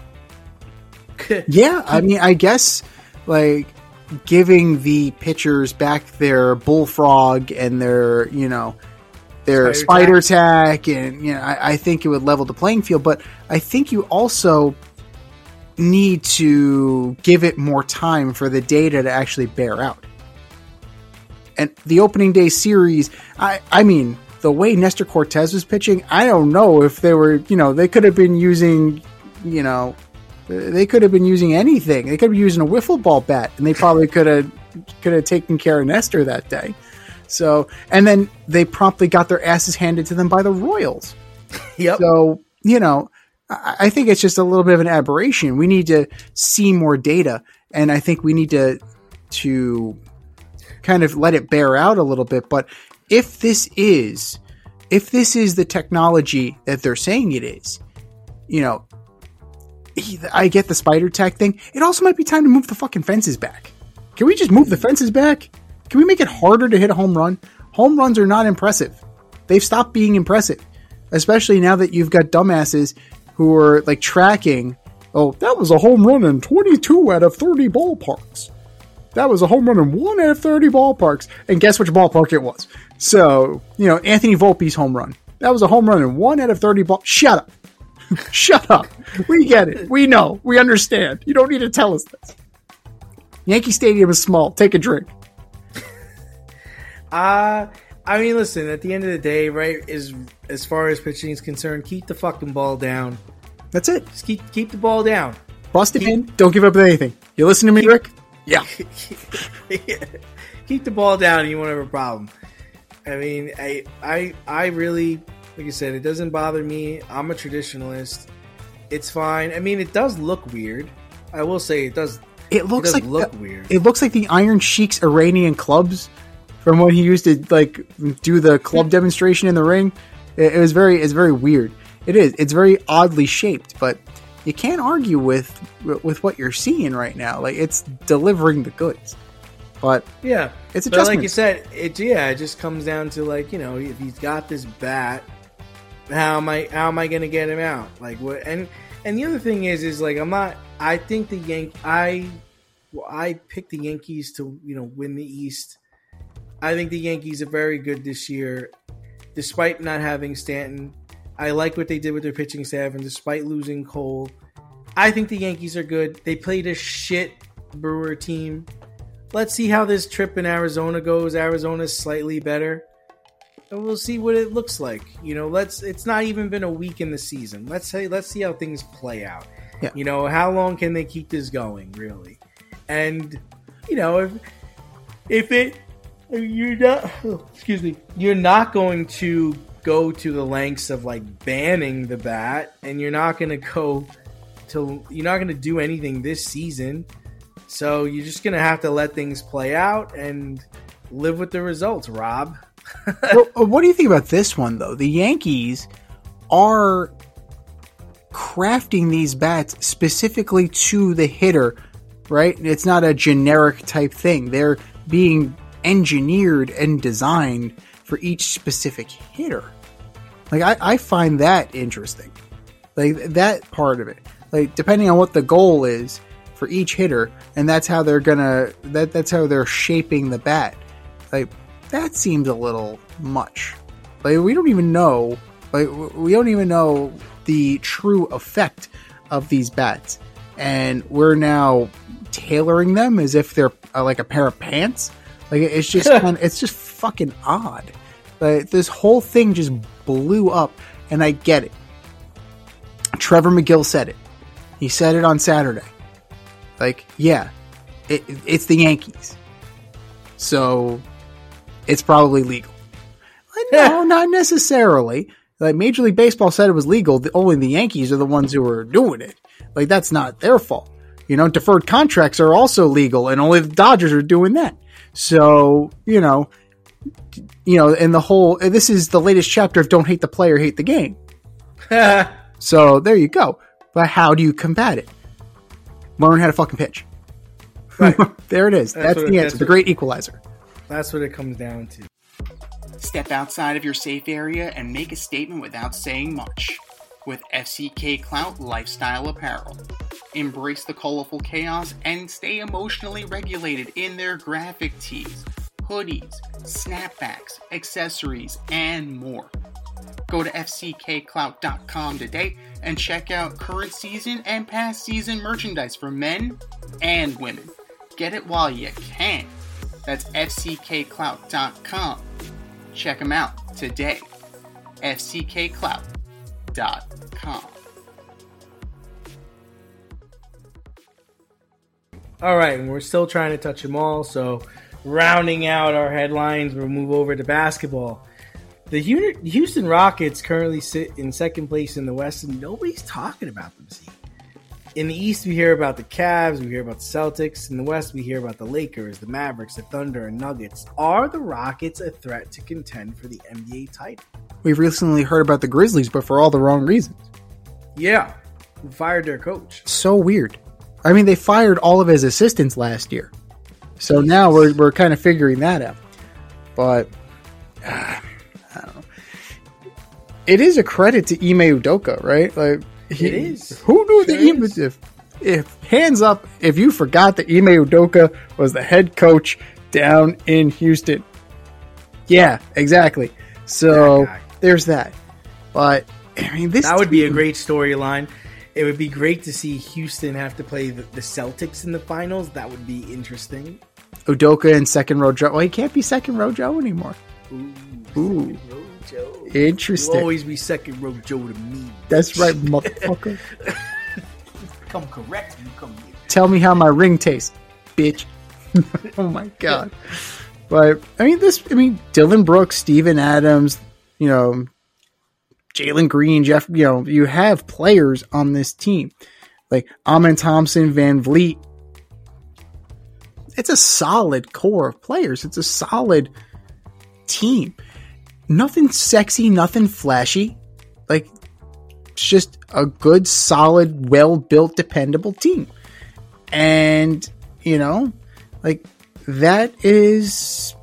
Yeah, I mean, I guess like giving the pitchers back their bullfrog and their, you know, their Spider spider tack, and you know, I, I think it would level the playing field. But I think you also need to give it more time for the data to actually bear out. And the opening day series, I, I mean, the way Nestor Cortez was pitching, I don't know if they were, you know, they could have been using, you know, they could have been using anything. They could be using a wiffle ball bat, and they probably could have could have taken care of Nestor that day. So, and then they promptly got their asses handed to them by the Royals. Yep. So, you know, I, I think it's just a little bit of an aberration. We need to see more data, and I think we need to to kind of let it bear out a little bit. But if this is if this is the technology that they're saying it is, you know, I get the spider tack thing. It also might be time to move the fucking fences back. Can we just move the fences back? Can we make it harder to hit a home run? Home runs are not impressive. They've stopped being impressive, especially now that you've got dumbasses who are like tracking. Oh, that was a home run in twenty-two out of thirty ballparks. That was a home run in one out of thirty ballparks. And guess which ballpark it was? So, you know, Anthony Volpe's home run. That was a home run in one out of thirty ball. Shut up. Shut up. We get it. We know. We understand. You don't need to tell us this. Yankee Stadium is small. Take a drink. Uh, I mean, listen, at the end of the day, right, is as far as pitching is concerned, keep the fucking ball down. That's it. Just keep keep the ball down. Bust it in. Don't give up anything. You listen to me, Rick? Yeah. Keep the ball down and you won't have a problem. I mean, I, I, I really, like I said, it doesn't bother me. I'm a traditionalist. It's fine. I mean, it does look weird. I will say it does. It looks it does like look uh, weird. It looks like the Iron Sheik's Iranian clubs from when he used to like do the club demonstration in the ring. It, it was very, it's very weird. It is. It's very oddly shaped, but you can't argue with with what you're seeing right now. Like, it's delivering the goods. But yeah, it's but like you said, it yeah, it just comes down to, like, you know, if he's got this bat, how am I how am I gonna get him out? Like, what? And and the other thing is, is like, I'm not. I think the Yank. I well, I picked the Yankees to, you know, win the East. I think the Yankees are very good this year, despite not having Stanton. I like what they did with their pitching staff, and despite losing Cole, I think the Yankees are good. They played a shit Brewer team. Let's see how this trip in Arizona goes. Arizona's slightly better, and we'll see what it looks like. You know, let's. It's not even been a week in the season. Let's say, let's see how things play out. Yeah. You know, how long can they keep this going, really? And you know, if if it you're not, oh, excuse me, you're not going to go to the lengths of like banning the bat, and you're not going to go to you're not going to do anything this season. So you're just going to have to let things play out and live with the results, Rob. Well, what do you think about this one, though? The Yankees are crafting these bats specifically to the hitter, right? It's not a generic type thing. They're being engineered and designed for each specific hitter. Like, I, I find that interesting. Like, that part of it. Like, depending on what the goal is for each hitter, and that's how they're gonna that that's how they're shaping the bat. Like, that seems a little much. Like, we don't even know like we don't even know the true effect of these bats, and we're now tailoring them as if they're uh, like a pair of pants. Like, it's just kind of, it's just fucking odd. Like, this whole thing just blew up, and I get it. Trevor McGill said it. He said it on Saturday. Like, yeah, it, it's the Yankees, so it's probably legal. Like, no, not necessarily. Like, Major League Baseball said it was legal. The, only the Yankees are the ones who are doing it. Like, that's not their fault. You know, deferred contracts are also legal, and only the Dodgers are doing that. So, you know, you know, and the whole, this is the latest chapter of Don't Hate the Player, Hate the Game. So there you go. But how do you combat it? Learn how to fucking pitch. Right. There it is. That's, that's the answer. The great equalizer. That's what it comes down to. Step outside of your safe area and make a statement without saying much. With F C K Clout Lifestyle Apparel. Embrace the colorful chaos and stay emotionally regulated in their graphic tees, hoodies, snapbacks, accessories, and more. Go to F C K clout dot com today and check out current season and past season merchandise for men and women. Get it while you can. That's F C K clout dot com. Check them out today. F C K clout dot com. All right, and we're still trying to touch them all, so rounding out our headlines, we'll move over to basketball. The Houston Rockets currently sit in second place in the West, and nobody's talking about them. See, in the East, we hear about the Cavs, we hear about the Celtics. In the West, we hear about the Lakers, the Mavericks, the Thunder, and Nuggets. Are the Rockets a threat to contend for the N B A title? We've recently heard about the Grizzlies, but for all the wrong reasons. Yeah, who fired their coach. So weird. I mean, they fired all of his assistants last year. So Jesus. Now we're we're kind of figuring that out. But uh, I don't know. It is a credit to Ime Udoka, right? Like, he, it is. Who knew sure that Ime, if, if hands up if you forgot that Ime Udoka was the head coach down in Houston. Yeah, exactly. So that there's that. But I mean, this That would be a team- great storyline. It would be great to see Houston have to play the, the Celtics in the finals. That would be interesting. Udoka and second row Joe. Well, he can't be second row Joe anymore. Ooh, Ooh. second row Joe. Interesting. You'll always be second row Joe to me. That's right, motherfucker. Come correct me, come here. Tell me how my ring tastes, bitch. Oh my god. But I mean, this. I mean, Dylan Brooks, Steven Adams, you know, Jalen Green, Jeff. You know, you have players on this team like Amen Thompson, Van Vliet. It's a solid core of players. It's a solid team. Nothing sexy, nothing flashy. Like, it's just a good, solid, well-built, dependable team. And, you know, like, that is...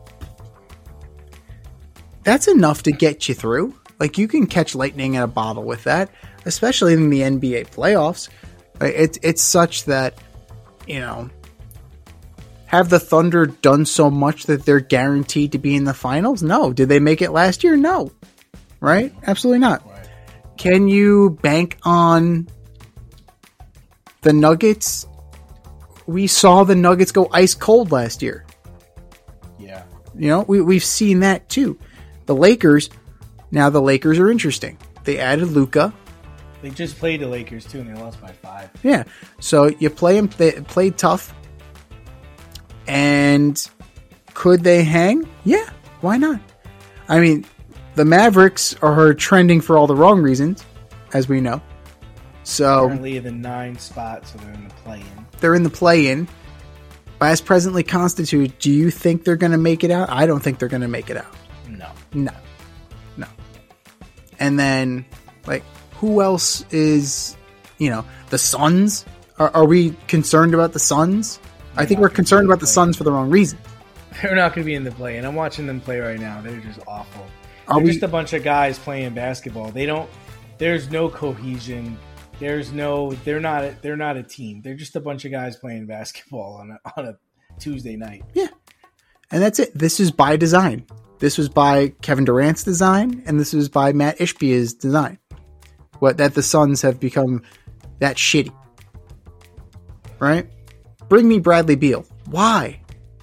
That's enough to get you through. Like, you can catch lightning in a bottle with that, especially in the N B A playoffs. It's, it's such that, you know... Have the Thunder done so much that they're guaranteed to be in the finals? No. Did they make it last year? No. Right? Absolutely not. Right. Can you bank on the Nuggets? We saw the Nuggets go ice cold last year. Yeah. You know, we, we've seen that too. The Lakers, now the Lakers are interesting. They added Luka. They just played the Lakers too, and they lost by five. Yeah. So you play them, they played tough. And could they hang? Yeah, why not? I mean, the Mavericks are trending for all the wrong reasons, as we know. So Currently in the nine spot, so they're in the play-in. they're in the play-in. As presently constituted, do you think they're going to make it out? I don't think they're going to make it out. No. No. No. And then, like, who else is, you know, the Suns? Are, are we concerned about the Suns? I think we're concerned about the Suns for the wrong reason. They're not going to be in the play, and I'm watching them play right now. They're just awful. Are They're we- just a bunch of guys playing basketball. They don't. There's no cohesion. There's no. They're not. A, they're not a team. They're just a bunch of guys playing basketball on a, on a Tuesday night. Yeah. And that's it. This is by design. This was by Kevin Durant's design, and this was by Matt Ishbia's design. What that the Suns have become that shitty. Right? Bring me Bradley Beal. Why?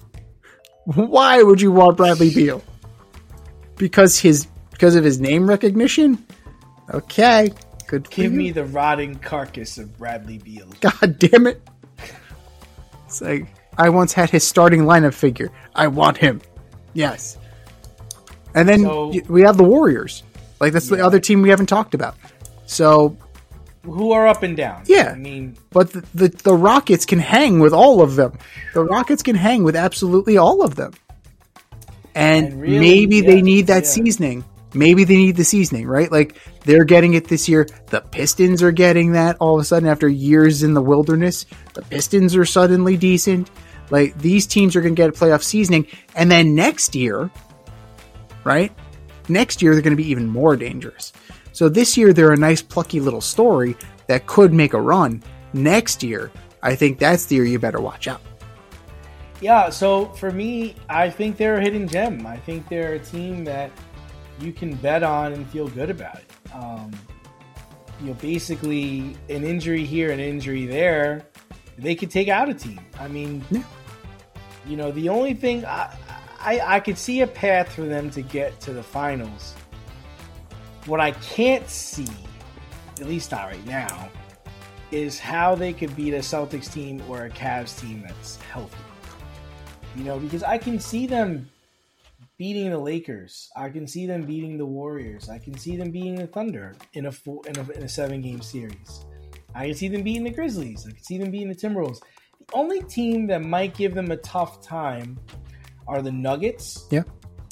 Why would you want Bradley Beal? Because his because of his name recognition? Okay. Good for Give you. me the rotting carcass of Bradley Beal. God damn it. It's like, I once had his starting lineup figure. I want him. Yes. And then So- y- we have the Warriors. Like, that's the Yeah. other team we haven't talked about. So, Who are up and down. Yeah. I mean, but the, the, the Rockets can hang with all of them. The Rockets can hang with absolutely all of them. And, And really, maybe they yeah, need that yeah. seasoning. Maybe they need the seasoning, right? Like, they're getting it this year. The Pistons are getting that all of a sudden after years in the wilderness. The Pistons are suddenly decent. Like, these teams are going to get a playoff seasoning. And then next year, right? Next year, they're going to be even more dangerous. So this year, they're a nice, plucky little story that could make a run. Next year, I think that's the year you better watch out. yeah, so for me, I think they're a hidden gem. I think they're a team that you can bet on and feel good about it. Um, you know, basically, an injury here, an injury there, they could take out a team. I mean, Yeah. you know, the only thing I, I I could see a path for them to get to the finals. What I can't see, at least not right now, is how they could beat a Celtics team or a Cavs team that's healthy. You know, because I can see them beating the Lakers. I can see them beating the Warriors. I can see them beating the Thunder in a four, in a, in a seven game series. I can see them beating the Grizzlies. I can see them beating the Timberwolves. The only team that might give them a tough time are the Nuggets. Yeah.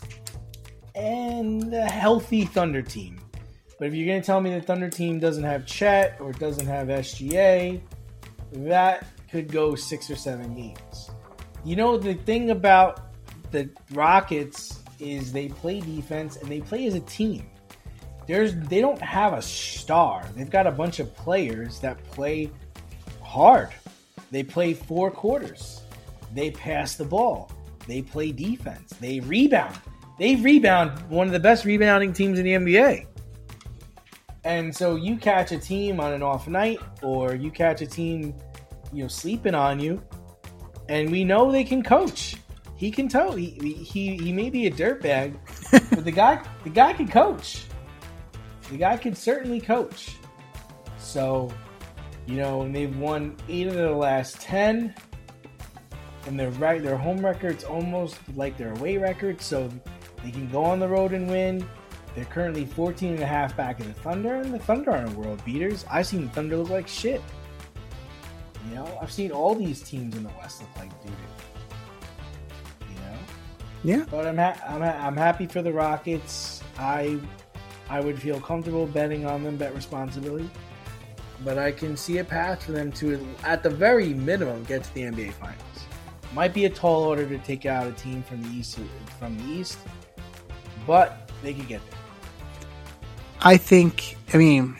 And a healthy Thunder team. But if you're going to tell me the Thunder team doesn't have Chet or doesn't have S G A, that could go six or seven games. You know, the thing about the Rockets is they play defense and they play as a team. There's they don't have a star. They've got a bunch of players that play hard. They play four quarters. They pass the ball. They play defense. They rebound. They rebound one of the best rebounding teams in the N B A. And so you catch a team on an off night, or you catch a team, you know, sleeping on you, and we know they can coach. He can tell. He he he may be a dirtbag, but the guy the guy can coach. The guy can certainly coach. So, you know, and they've won eight of the last ten, and their right their home record's almost like their away record, so they can go on the road and win. They're currently fourteen and a half back of the Thunder, and the Thunder aren't world beaters. I've seen the Thunder look like shit. You know, I've seen all these teams in the West look like doo-doo. You know? Yeah. But I'm ha- I'm ha- I'm happy for the Rockets. I I would feel comfortable betting on them, bet responsibly. But I can see a path for them to, at the very minimum, get to the N B A Finals. Might be a tall order to take out a team from the East, from the East, but they could get there. I think, I mean...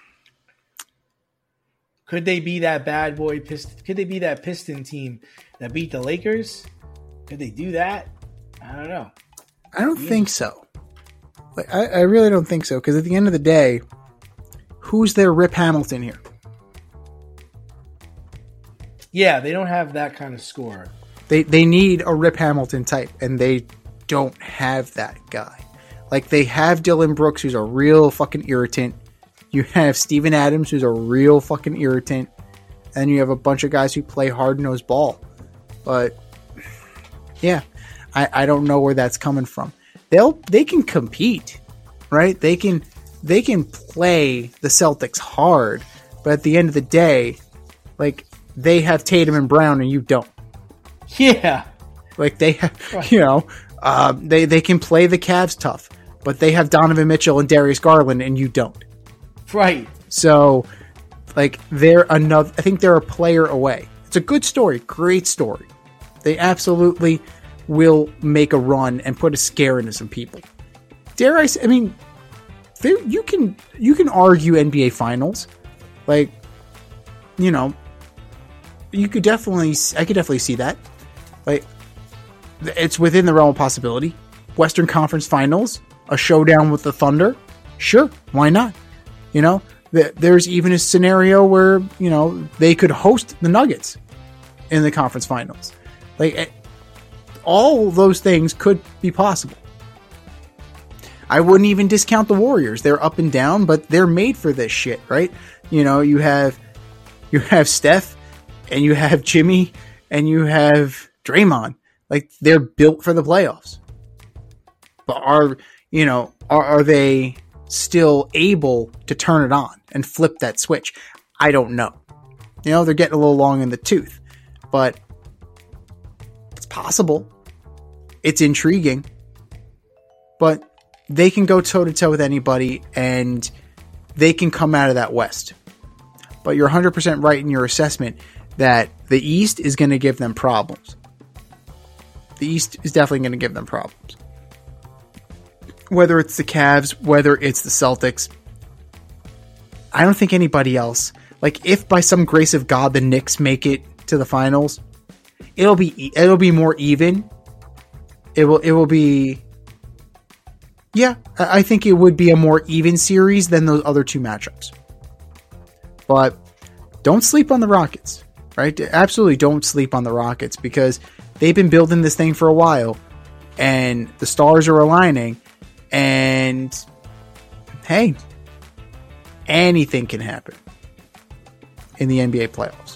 Could they be that bad boy Piston? Could they be that Piston team that beat the Lakers? Could they do that? I don't know. I don't yeah. think so. Like, I, I really don't think so, because at the end of the day, who's their Rip Hamilton here? Yeah, they don't have that kind of score. They they need a Rip Hamilton type, and they don't have that guy. Like, they have Dylan Brooks, who's a real fucking irritant. You have Steven Adams, who's a real fucking irritant. And you have a bunch of guys who play hard-nosed ball. But, yeah, I, I don't know where that's coming from. They'll They can compete, right? They can they can play the Celtics hard. But at the end of the day, like, they have Tatum and Brown and you don't. Yeah. Like, they have, right. you know, uh, they, they can play the Cavs tough. But they have Donovan Mitchell and Darius Garland, and you don't. Right. So, like, they're another. I think they're a player away. It's a good story, great story. They absolutely will make a run and put a scare into some people. Dare I say? I mean, there you can you can argue N B A Finals, like, you know, you could definitely. I could definitely see that. Like, it's within the realm of possibility. Western Conference Finals. A showdown with the Thunder? Sure, why not? You know, th- there's even a scenario where, you know, they could host the Nuggets in the conference finals. Like, it, all those things could be possible. I wouldn't even discount the Warriors. They're up and down, but they're made for this shit, right? You know, you have you have Steph, and you have Jimmy, and you have Draymond. Like, they're built for the playoffs. But are You know, are, are they still able to turn it on and flip that switch? I don't know. You know, they're getting a little long in the tooth, but it's possible. It's intriguing, but they can go toe to toe with anybody and they can come out of that West. But you're one hundred percent right in your assessment that the East is going to give them problems. The East is definitely going to give them problems. Whether it's the Cavs, whether it's the Celtics, I don't think anybody else. Like, if by some grace of God the Knicks make it to the finals, it'll be it'll be more even. It will it will be. Yeah, I think it would be a more even series than those other two matchups. But don't sleep on the Rockets, right? Absolutely don't sleep on the Rockets, because they've been building this thing for a while, and the stars are aligning. And, hey, anything can happen in the N B A playoffs.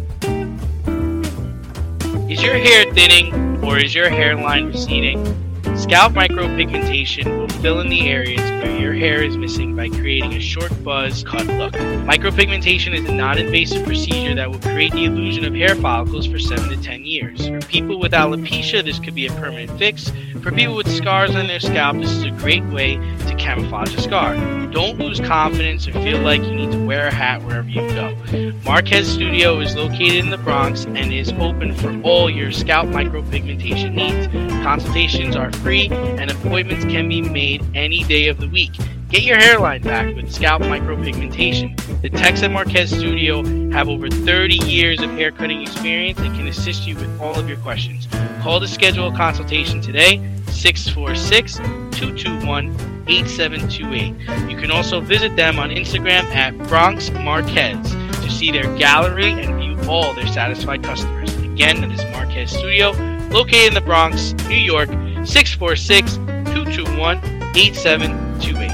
Is your hair thinning or is your hairline receding? Scalp micropigmentation will fill in the areas where your hair is missing by creating a short buzz cut look. Micropigmentation is a non-invasive procedure that will create the illusion of hair follicles for seven to ten years. For people with alopecia, this could be a permanent fix. For people with scars on their scalp, this is a great way to camouflage a scar. Don't lose confidence or feel like you need to wear a hat wherever you go. Marquez Studio is located in the Bronx and is open for all your scalp micropigmentation needs. Consultations are free and appointments can be made any day of the week. Get your hairline back with scalp micropigmentation. The techs at Marquez Studio have over thirty years of hair cutting experience and can assist you with all of your questions. Call to schedule a consultation today, six four six, two two one, eight seven two eight. You can also visit them on Instagram at Bronx Marquez to see their gallery and view all their satisfied customers. Again, that is Marquez Studio, located in the Bronx, New York, six four six, two two one, eight seven two eight.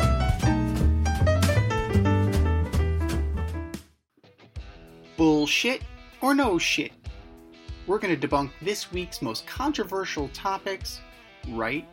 Bullshit or no shit? We're going to debunk this week's most controversial topics right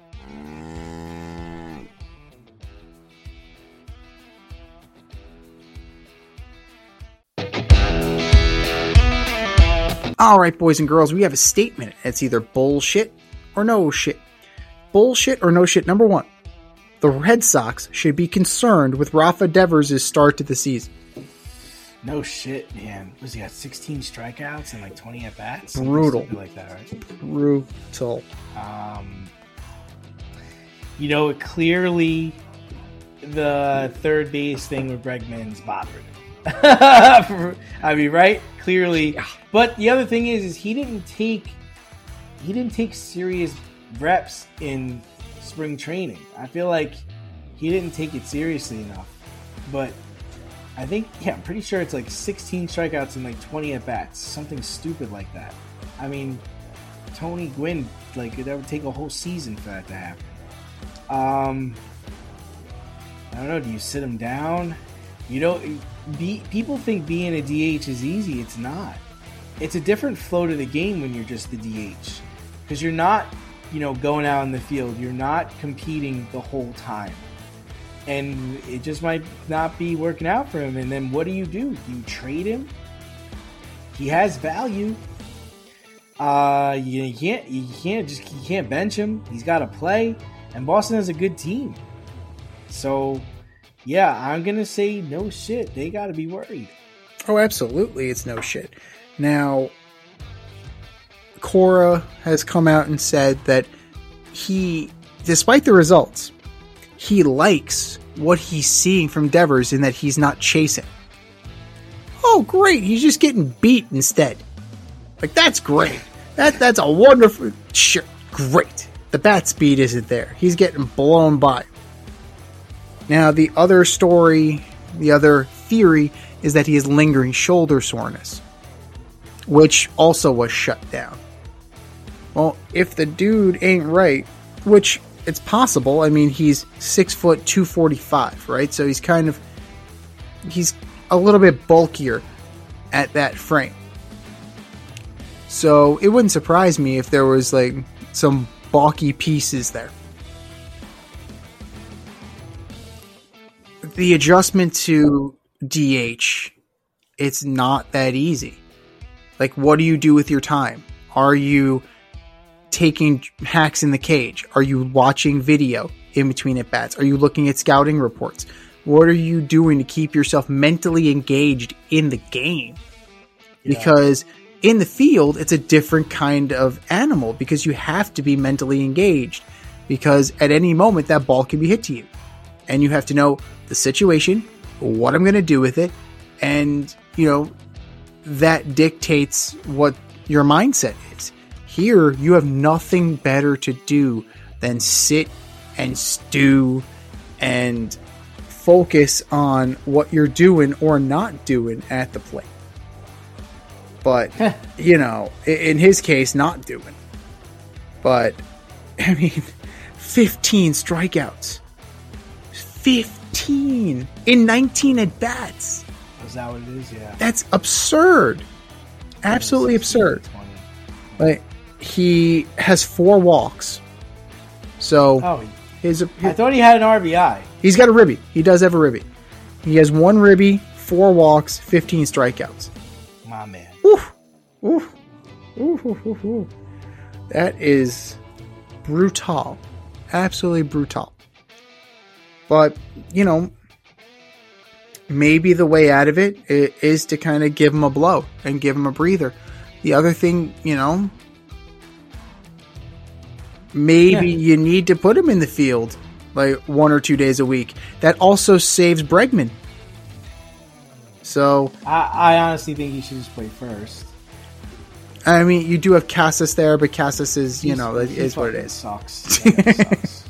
All right, boys and girls, we have a statement. It's either bullshit or no shit. Bullshit or no shit. Number one, the Red Sox should be concerned with Rafa Devers' start to the season. No shit, man. Was he at sixteen strikeouts and like twenty at bats? Brutal. Something like that, right? Brutal. Um, you know, clearly the third base thing with Bregman's bothered him. I mean, right? Clearly. But the other thing is, is he didn't take he didn't take serious reps in spring training. I feel like he didn't take it seriously enough. But I think, yeah, I'm pretty sure it's like sixteen strikeouts and like twenty at bats, something stupid like that. I mean, Tony Gwynn, like, that would take a whole season for that to happen. Um, I don't know. Do you sit him down? You know, be, people think being a D H is easy. It's not. It's a different flow to the game when you're just the D H, because you're not, you know, going out in the field. You're not competing the whole time. And it just might not be working out for him. And then what do you do? Do you trade him? He has value. Uh, you can't, you can't just, you can't bench him. He's got to play. And Boston has a good team. So, yeah, I'm going to say no shit. They got to be worried. Oh, absolutely. It's no shit. Now, Cora has come out and said that he, despite the results, he likes what he's seeing from Devers in that he's not chasing. Oh, great. He's just getting beat instead. Like, that's great. That That's a wonderful... Sure, great. The bat speed isn't there. He's getting blown by. Now, the other story, the other theory, is that he has lingering shoulder soreness, which also was shut down. Well, if the dude ain't right, which... it's possible. I mean, he's six foot two forty five, right? So he's kind of he's a little bit bulkier at that frame. So it wouldn't surprise me if there was like some bulky pieces there. The adjustment to D H, it's not that easy. Like, what do you do with your time? Are you taking hacks in the cage? Are you watching video in between at bats? Are you looking at scouting reports? What are you doing to keep yourself mentally engaged in the game? Yeah. Because in the field, it's a different kind of animal because you have to be mentally engaged because at any moment that ball can be hit to you and you have to know the situation, what I'm going to do with it. And, you know, that dictates what your mindset is. Here, you have nothing better to do than sit and stew and focus on what you're doing or not doing at the plate. But, you know, in his case, not doing. But, I mean, fifteen strikeouts. fifteen in nineteen at-bats. Is that what it is? Yeah. That's absurd. Absolutely absurd. Like, he has four walks, So Oh, his, I his thought he had an R B I. he's got a ribby. He does have a ribby. He has one ribby, four walks, fifteen strikeouts. My man. Oof. Oof. Oof, oof, oof, oof. That is brutal. Absolutely brutal. But, you know, maybe the way out of it is to kind of give him a blow and give him a breather. The other thing, you know, maybe Yeah. you need to put him in the field like one or two days a week. That also saves Bregman. So, I, I honestly think he should just play first. I mean, you do have Casas there, but Casas is, you He's- know, it he is what it fucking is. Sucks. Yeah, sucks.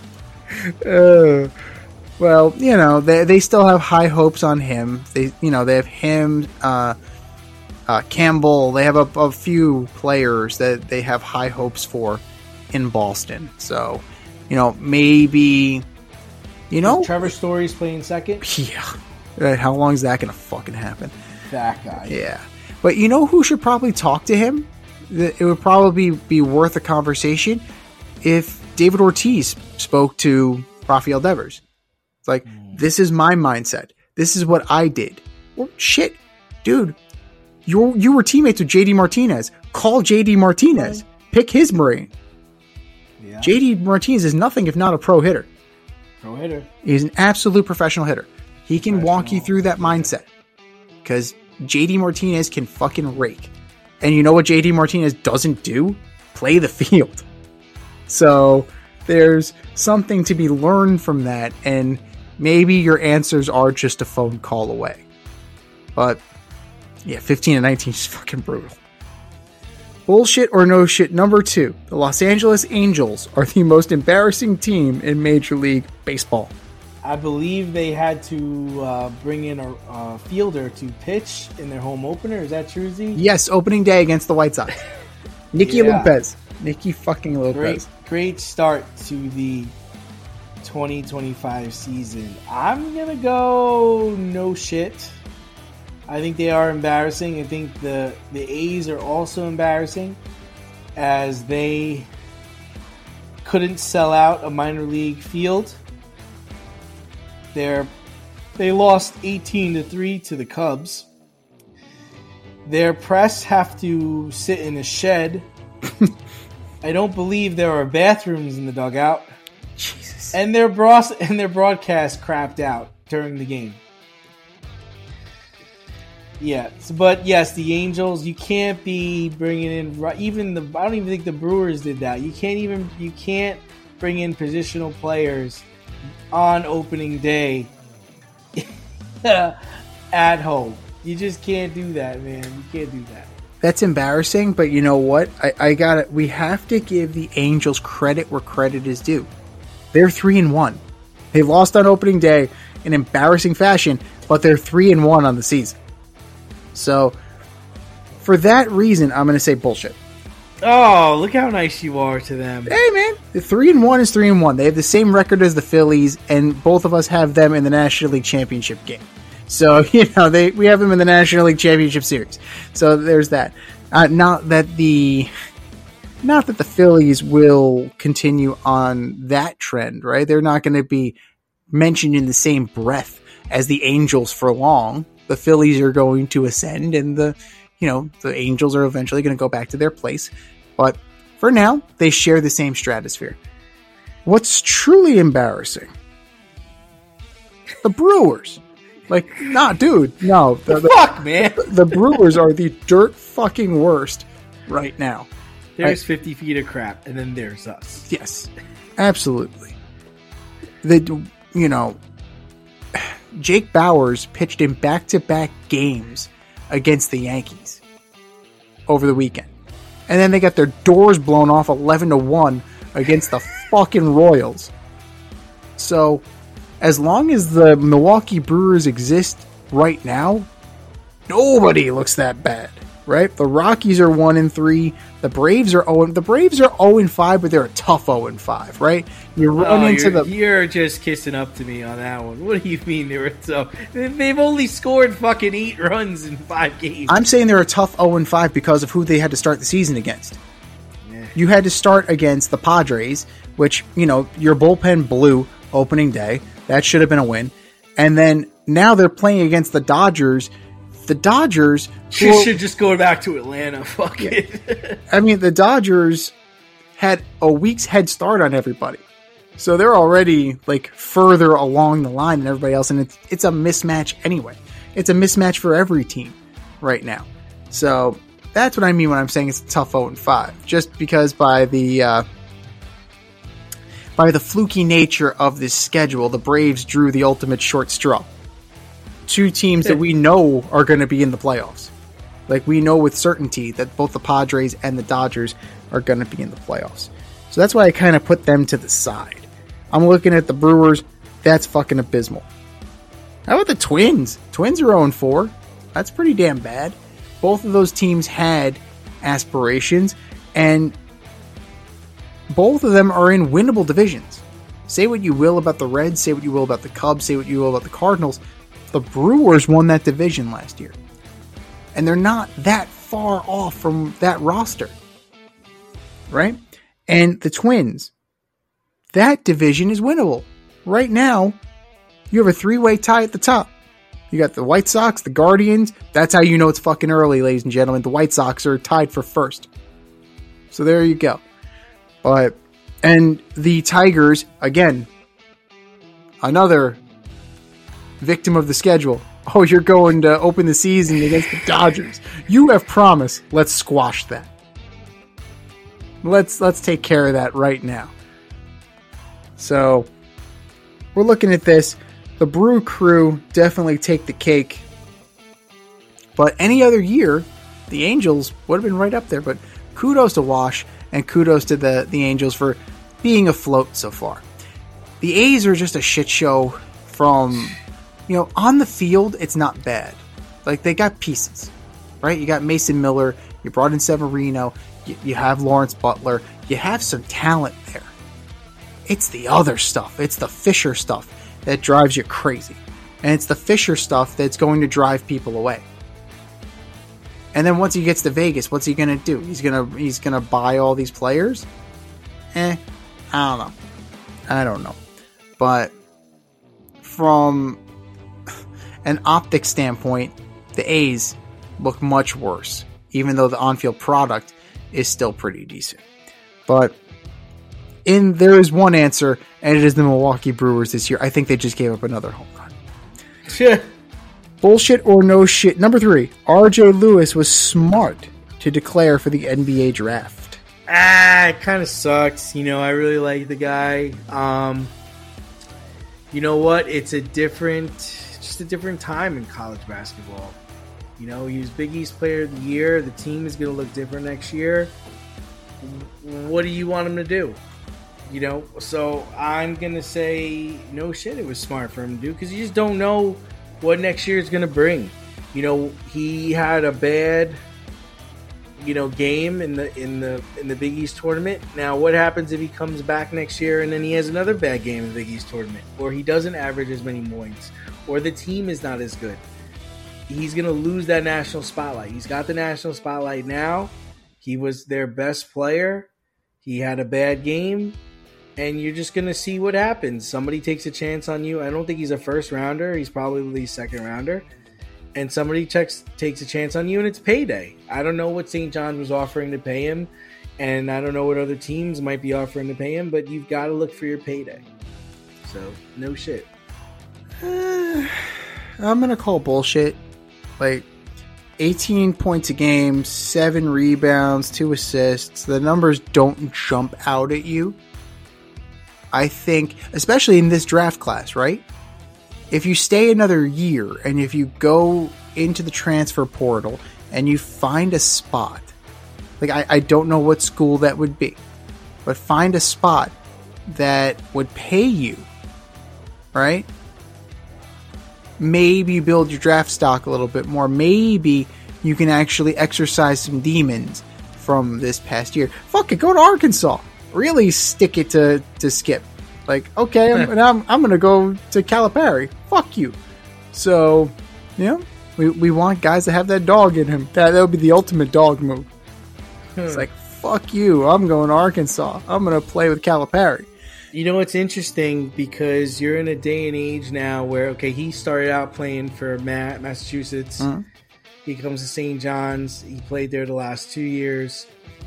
Uh, well, you know, they they still have high hopes on him. They, you know, they have him, uh, uh, Campbell. They have a, a few players that they have high hopes for in Boston. So, you know, maybe, you know, Trevor Story's playing second. yeah. Uh, How long is that going to fucking happen? That guy. Yeah. But you know who should probably talk to him? It would probably be worth a conversation if David Ortiz spoke to Rafael Devers. It's like, this is my mindset. This is what I did. Well, shit. Dude, you you were teammates with J D Martinez. Call J D Martinez. Pick his brain. Yeah. J D Martinez is nothing if not a pro hitter. Pro hitter. He's an absolute professional hitter. He can walk you through that mindset. Because J D Martinez can fucking rake. And you know what J D Martinez doesn't do? Play the field. So there's something to be learned from that. And maybe your answers are just a phone call away. But yeah, fifteen and nineteen is fucking brutal. Bullshit or no shit number two. The Los Angeles Angels are the most embarrassing team in Major League Baseball. I believe they had to uh, bring in a, a fielder to pitch in their home opener. Is that true, Z? Yes, opening day against the White Sox. Nicky Yeah. Lopez. Nicky fucking Lopez. Great, great start to the twenty twenty-five season. I'm gonna go no shit. I think they are embarrassing. I think the the A's are also embarrassing, as they couldn't sell out a minor league field. They're they lost eighteen to three to the Cubs. Their press have to sit in a shed. I don't believe there are bathrooms in the dugout, Jesus. and their bros- and their broadcast crapped out during the game. Yeah, so- but yes, the Angels. You can't be bringing in even the. I don't even think the Brewers did that. You can't even. You can't bring in positional players on opening day at home. You just can't do that, man. You can't do that. That's embarrassing, but you know what? I, I got it. We have to give the Angels credit where credit is due. They're three and one. They lost on opening day in embarrassing fashion, but they're three and one on the season. So, for that reason, I'm going to say bullshit. Oh, look how nice you are to them. Hey, man, the three and one is three and one. They have the same record as the Phillies, and both of us have them in the National League Championship game. So, you know, they we have them in the National League Championship Series. So there's that. Uh, not that the, not that the Phillies will continue on that trend, right? They're not going to be mentioned in the same breath as the Angels for long. The Phillies are going to ascend, and the, you know, the Angels are eventually going to go back to their place. But for now, they share the same stratosphere. What's truly embarrassing? The Brewers. Like, nah, dude, no. The, the, Fuck, man. the Brewers are the dirt fucking worst right now. There's fifty feet of crap, and then there's us. Yes, absolutely. They, you know, Jake Bauers pitched in back-to-back games against the Yankees over the weekend. And then they got their doors blown off eleven to one against the fucking Royals. So, as long as the Milwaukee Brewers exist right now, nobody looks that bad, right? The Rockies are one and three. The Braves are zero. The Braves are zero and five, but they're a tough zero and five, right? You run Oh, into you're, the you're just kissing up to me on that one. What do you mean they were so? They've only scored fucking eight runs in five games. I'm saying they're a tough zero and five because of who they had to start the season against. Yeah. You had to start against the Padres, which, you know, your bullpen blew opening day. That should have been a win. And then now they're playing against the Dodgers. The Dodgers... She who, should just go back to Atlanta. Fuck yeah. it. I mean, the Dodgers had a week's head start on everybody. So they're already, like, further along the line than everybody else. And it's, it's a mismatch anyway. It's a mismatch for every team right now. So that's what I mean when I'm saying it's a tough oh and five. Just because by the... Uh, By the fluky nature of this schedule, the Braves drew the ultimate short straw. Two teams that we know are going to be in the playoffs. Like, we know with certainty that both the Padres and the Dodgers are going to be in the playoffs. So that's why I kind of put them to the side. I'm looking at the Brewers. That's fucking abysmal. How about the Twins? Twins are oh and four. That's pretty damn bad. Both of those teams had aspirations, and both of them are in winnable divisions. Say what you will about the Reds, say what you will about the Cubs, say what you will about the Cardinals. The Brewers won that division last year. And they're not that far off from that roster. Right? And the Twins, that division is winnable. Right now, you have a three-way tie at the top. You got the White Sox, the Guardians. That's how you know it's fucking early, ladies and gentlemen. The White Sox are tied for first. So there you go. But, and the Tigers, again, another victim of the schedule. Oh, you're going to open the season against the Dodgers. You have promised. Let's squash that. Let's let's take care of that right now. So, we're looking at this. The Brew Crew definitely take the cake. But any other year, the Angels would have been right up there. But kudos to Wash. And kudos to the, the Angels for being afloat so far. The A's are just a shit show from, you know, on the field, it's not bad. Like, they got pieces, right? You got Mason Miller, you brought in Severino, you, you have Lawrence Butler, you have some talent there. It's the other stuff. It's the Fisher stuff that drives you crazy. And it's the Fisher stuff that's going to drive people away. And then once he gets to Vegas, what's he gonna do? He's gonna he's gonna buy all these players? Eh, I don't know. I don't know. But from an optic standpoint, the A's look much worse, even though the on-field product is still pretty decent. But in there is one answer, and it is the Milwaukee Brewers this year. I think they just gave up another home run. Yeah. Bullshit or no shit. Number three, R J Lewis was smart to declare for the N B A draft. Ah, it kind of sucks. You know, I really like the guy. Um, you know what? It's a different, just a different time in college basketball. You know, he was Big East Player of the Year. The team is going to look different next year. What do you want him to do? You know, so I'm going to say no shit. It was smart for him to do because you just don't know what next year is going to bring. You know, he had a bad, you know, game in the in the in the Big East tournament. Now, what happens if he comes back next year and then he has another bad game in the Big East tournament, or he doesn't average as many points, or the team is not as good? He's going to lose that national spotlight. He's got the national spotlight now. He was their best player. He had a bad game. And you're just going to see what happens. Somebody takes a chance on you. I don't think he's a first rounder. He's probably a second rounder. And somebody checks, takes a chance on you, and it's payday. I don't know what Saint John's was offering to pay him. And I don't know what other teams might be offering to pay him. But you've got to look for your payday. So, no shit. Uh, I'm going to call bullshit. Like, eighteen points a game, seven rebounds, two assists. The numbers don't jump out at you. I think, especially in this draft class, right? If you stay another year and if you go into the transfer portal and you find a spot, like I, I don't know what school that would be, but find a spot that would pay you, right? Maybe build your draft stock a little bit more. Maybe you can actually exercise some demons from this past year. Fuck it, go to Arkansas. Really stick it to, to Skip. Like, okay, I'm, I'm, I'm going to go to Calipari. Fuck you. So, you know, we, we want guys to have that dog in him. That, that would be the ultimate dog move. Hmm. It's like, fuck you. I'm going to Arkansas. I'm going to play with Calipari. You know, it's interesting because you're in a day and age now where, okay, he started out playing for Ma- Massachusetts. Mm-hmm. He comes to Saint John's. He played there the last two years.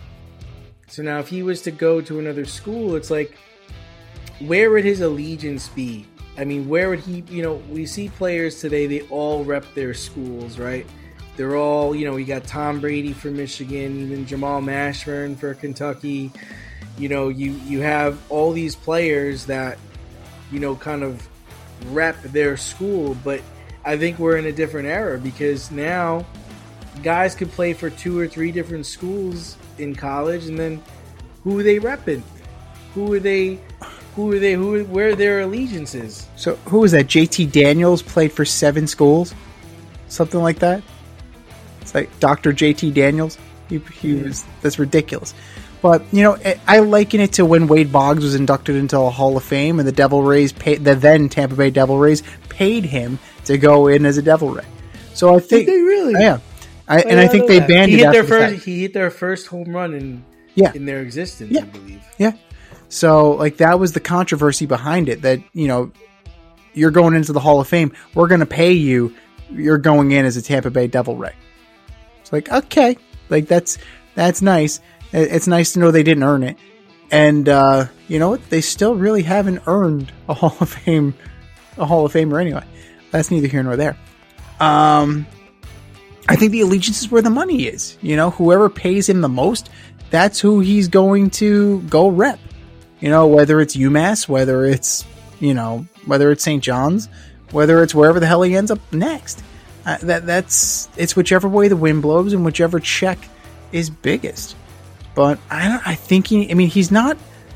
So now if he was to go to another school, it's like, where would his allegiance be? I mean, where would he, you know, we see players today, they all rep their schools, right? They're all, you know, you got Tom Brady for Michigan, even Jamal Mashburn for Kentucky. You know, you, you have all these players that, you know, kind of rep their school, but I think we're in a different era because now guys could play for two or three different schools in college, and then who are they repping? Who are they? Who are they? Who? Where are their allegiances? So who was that? J T Daniels played for seven schools, something like that. It's like Doctor J T Daniels. He, he Yeah. was. That's ridiculous. But you know, I liken it to when Wade Boggs was inducted into the Hall of Fame, and the Devil Rays, paid, the then Tampa Bay Devil Rays, paid him to go in as a Devil Ray. So I think Did they really? yeah, I, and I think they that. banned he it hit their after the first. fact. He hit their first home run in Yeah. in their existence, Yeah. I believe. Yeah. So, like, that was the controversy behind it, that, you know, you're going into the Hall of Fame. We're going to pay you. You're going in as a Tampa Bay Devil Ray. It's like, okay. Like, that's that's nice. It's nice to know they didn't earn it. And, uh, you know what? They still really haven't earned a Hall of Fame, a Hall of Famer anyway. That's neither here nor there. Um, I think the allegiance is where the money is. You know, whoever pays him the most, that's who he's going to go rep. You know, whether it's UMass, whether it's, you know, whether it's Saint John's, whether it's wherever the hell he ends up next. Uh, that that's it's whichever way the wind blows and whichever check is biggest. But I don't, I think he, I mean, he's not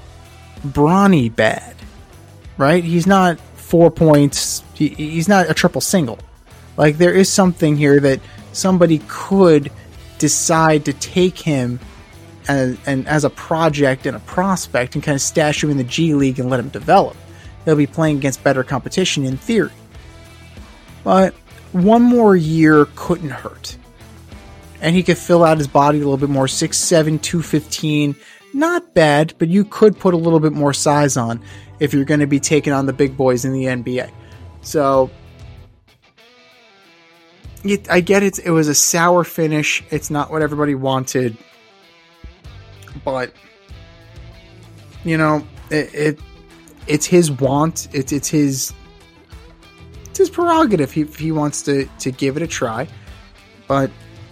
brawny bad, right? He's not four points. He, he's not a triple single. Like, there is something here that somebody could decide to take him as, and as a project and a prospect and kind of stash him in the G League and let him develop. He'll be playing against better competition in theory. But one more year couldn't hurt. And he could fill out his body a little bit more. six seven, two fifteen. Not bad, but you could put a little bit more size on if you're going to be taking on the big boys in the N B A. So, it, I get it. It was a sour finish. It's not what everybody wanted. But, you know, it, it it's his want. It's it's his it's his prerogative. He, if he wants to, to give it a try. But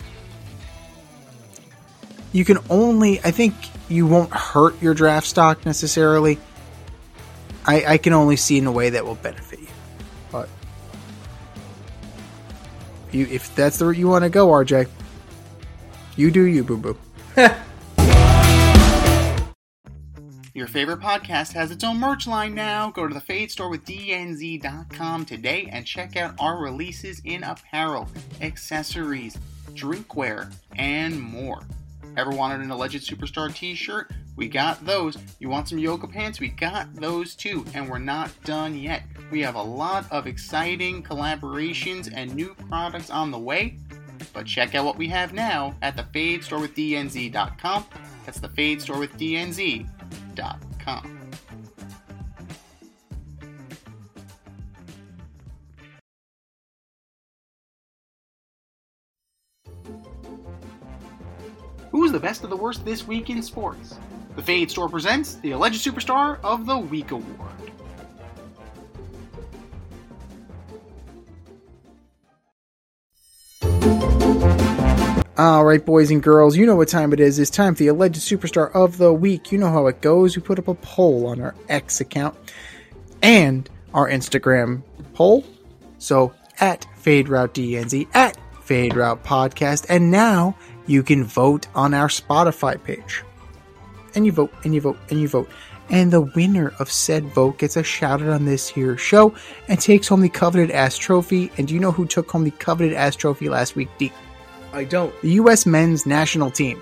you can only, I think you won't hurt your draft stock necessarily. I, I can only see in a way that will benefit you. But you, if that's the route you want to go, R J, you do you, boo boo. Your favorite podcast has its own merch line now. Go to the Fade Store with D N Z dot com today and check out our releases in apparel, accessories, drinkware, and more. Ever wanted an Alleged Superstar t-shirt? We got those. You want some yoga pants? We got those too. And we're not done yet. We have a lot of exciting collaborations and new products on the way. But check out what we have now at the Fade Store with D N Z dot com. That's the Fade Store with D N Z dot com. Who's the best of the worst this week in sports? The Fade Store presents the Alleged Superstar of the Week Award. Alright, boys and girls, you know what time it is. It's time for the Alleged Superstar of the Week. You know how it goes. We put up a poll on our X account and our Instagram poll. So, at FadeRouteDNZ, at FadeRoute Podcast, and now you can vote on our Spotify page. And you vote, and you vote, and you vote. And the winner of said vote gets a shout out on this here show and takes home the coveted ass trophy. And do you know who took home the coveted ass trophy last week, D? I don't. The U S men's national team.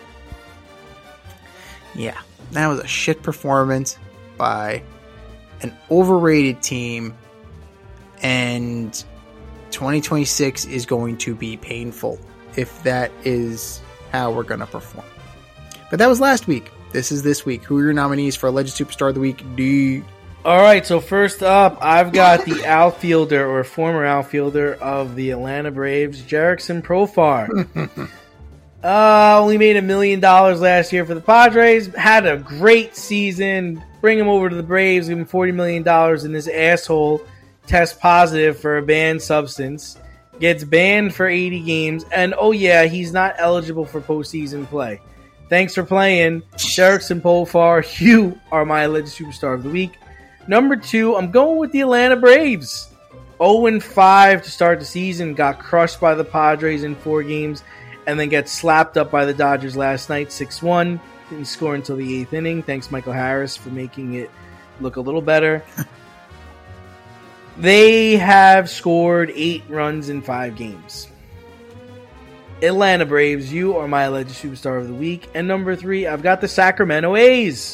Yeah, that was a shit performance by an overrated team, and twenty twenty-six is going to be painful if that is how we're going to perform. But that was last week. This is this week. Who are your nominees for Alleged Superstar of the Week? D. All right, so first up, I've got the outfielder or former outfielder of the Atlanta Braves, Jerickson Profar. uh, only made a million dollars last year for the Padres. Had a great season. Bring him over to the Braves, give him forty million dollars, and this asshole tests positive for a banned substance. Gets banned for eighty games, and oh yeah, he's not eligible for postseason play. Thanks for playing, Jerickson Profar. You are my Alleged Superstar of the Week. Number two, I'm going with the Atlanta Braves. oh and five to start the season, got crushed by the Padres in four games, and then got slapped up by the Dodgers last night, six one. Didn't score until the eighth inning. Thanks, Michael Harris, for making it look a little better. They have scored eight runs in five games. Atlanta Braves, you are my Alleged Superstar of the Week. And number three, I've got the Sacramento A's.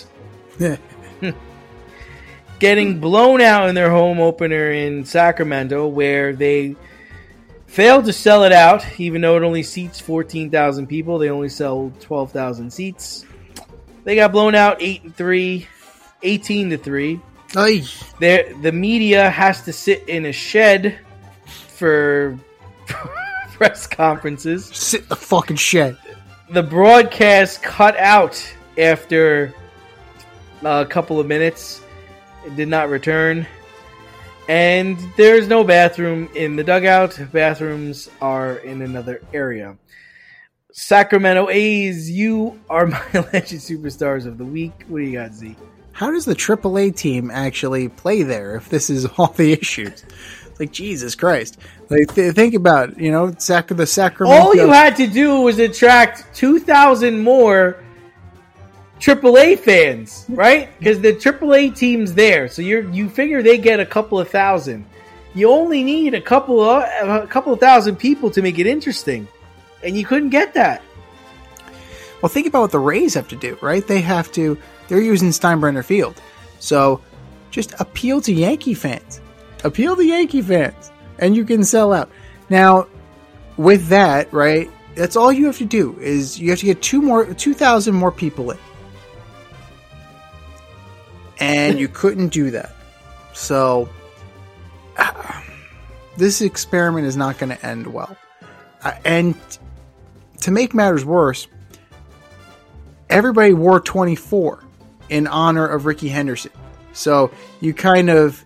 Getting blown out in their home opener in Sacramento, where they failed to sell it out, even though it only seats fourteen thousand people. They only sell twelve thousand seats. They got blown out eight and three, eighteen to three. Aye. The media has to sit in a shed for press conferences. Sit in the fucking shed. The broadcast cut out after a couple of minutes. It did not return. And there's no bathroom in the dugout. Bathrooms are in another area. Sacramento A's, you are my Alleged Superstars of the Week. What do you got, Z? How does the triple A team actually play there if this is all the issues? Like, Jesus Christ. Like, th- think about it, you know, Sac- the Sacramento... All you had to do was attract two thousand more triple A fans, right? Because the triple A team's there, so you you figure they get a couple of thousand. You only need a couple of a couple of thousand people to make it interesting, and you couldn't get that. Well, think about what the Rays have to do, right? They have to... They're using Steinbrenner Field. So, just appeal to Yankee fans. Appeal to Yankee fans. And you can sell out. Now, with that, right, that's all you have to do, is you have to get two more, two thousand more people in. And you couldn't do that. So, uh, this experiment is not going to end well. Uh, and to make matters worse, everybody wore twenty-four in honor of Ricky Henderson. So you kind of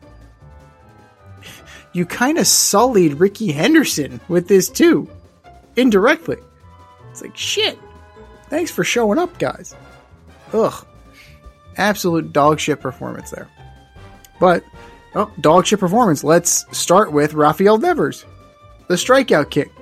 you kind of sullied Ricky Henderson with this too, indirectly. It's like, shit. Thanks for showing up, guys. Ugh. Absolute dog shit performance there. But, oh, dog shit performance. Let's start with Rafael Devers, the strikeout king.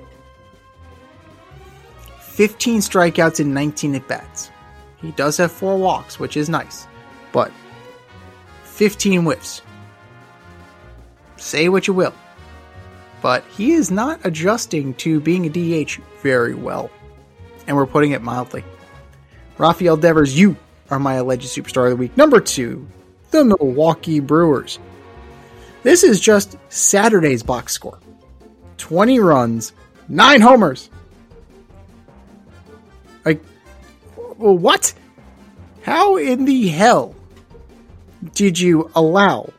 fifteen strikeouts in nineteen at-bats. He does have four walks, which is nice. But fifteen whiffs. Say what you will. But he is not adjusting to being a D H very well. And we're putting it mildly. Rafael Devers, you are my Alleged Superstar of the Week. Number two, the Milwaukee Brewers. This is just Saturday's box score. twenty runs, nine homers. Like, what? How in the hell did you allow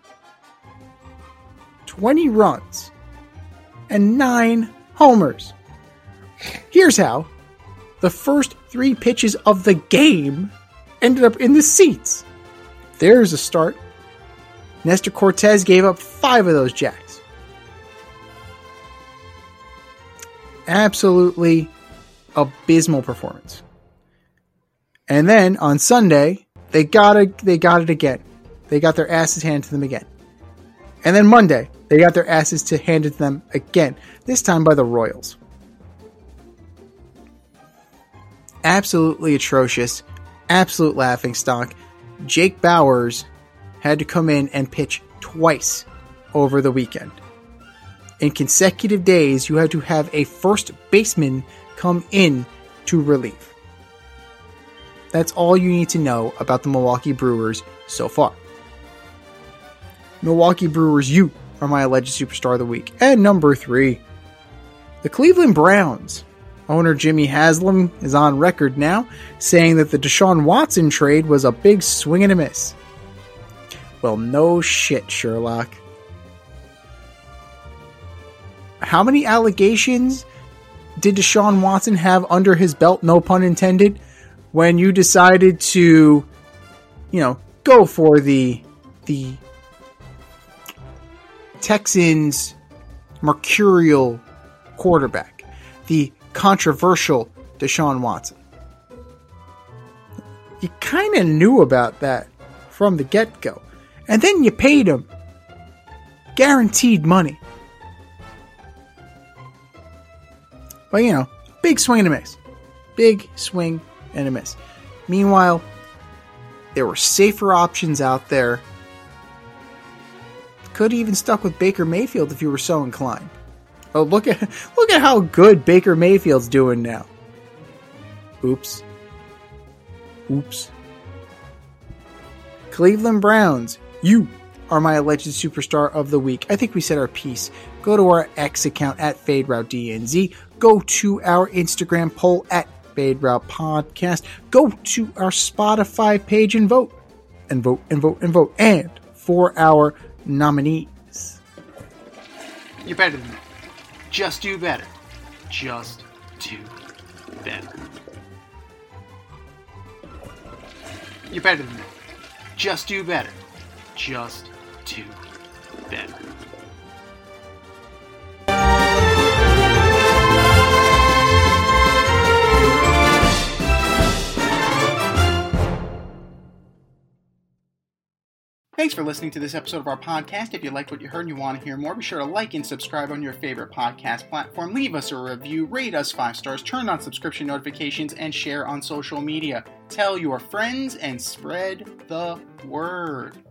twenty runs and nine homers? Here's how. The first three pitches of the game ended up in the seats. There's a start. Nestor Cortez gave up five of those jacks. Absolutely abysmal performance. And then on Sunday, they got it, they got it again. They got their asses handed to them again. And then Monday, they got their asses to handed to them again. This time by the Royals. Absolutely atrocious. Absolute laughingstock. Jake Bauers had to come in and pitch twice over the weekend. In consecutive days, you had to have a first baseman come in to relief. That's all you need to know about the Milwaukee Brewers so far. Milwaukee Brewers, you are my Alleged Superstar of the Week. And number three, the Cleveland Browns Owner Jimmy Haslam is on record now saying that the Deshaun Watson trade was a big swing and a miss. Well, no shit, Sherlock. How many allegations did Deshaun Watson have under his belt, no pun intended, when you decided to, you know, go for the the Texans' mercurial quarterback, the controversial Deshaun Watson? You kind of knew about that from the get-go. And then you paid him guaranteed money. But, you know, big swing and a miss. Big swing and a miss. Meanwhile, there were safer options out there. Could have even stuck with Baker Mayfield if you were so inclined. Oh, look at look at how good Baker Mayfield's doing now. Oops. Oops. Cleveland Browns, you are my alleged superstar of the week. I think we said our piece. Go to our X account at FadeRouteDNZ. Go to our Instagram poll at FadeRoutePodcast. Go to our Spotify page and vote. And vote and vote and vote. And for our nominees. You're better than that. Just do better. Just do better. You're better than that. Just do better. Just do better. Thanks for listening to this episode of our podcast. If you liked what you heard and you want to hear more, be sure to like and subscribe on your favorite podcast platform. Leave us a review, rate us five stars, turn on subscription notifications, and share on social media. Tell your friends and spread the word.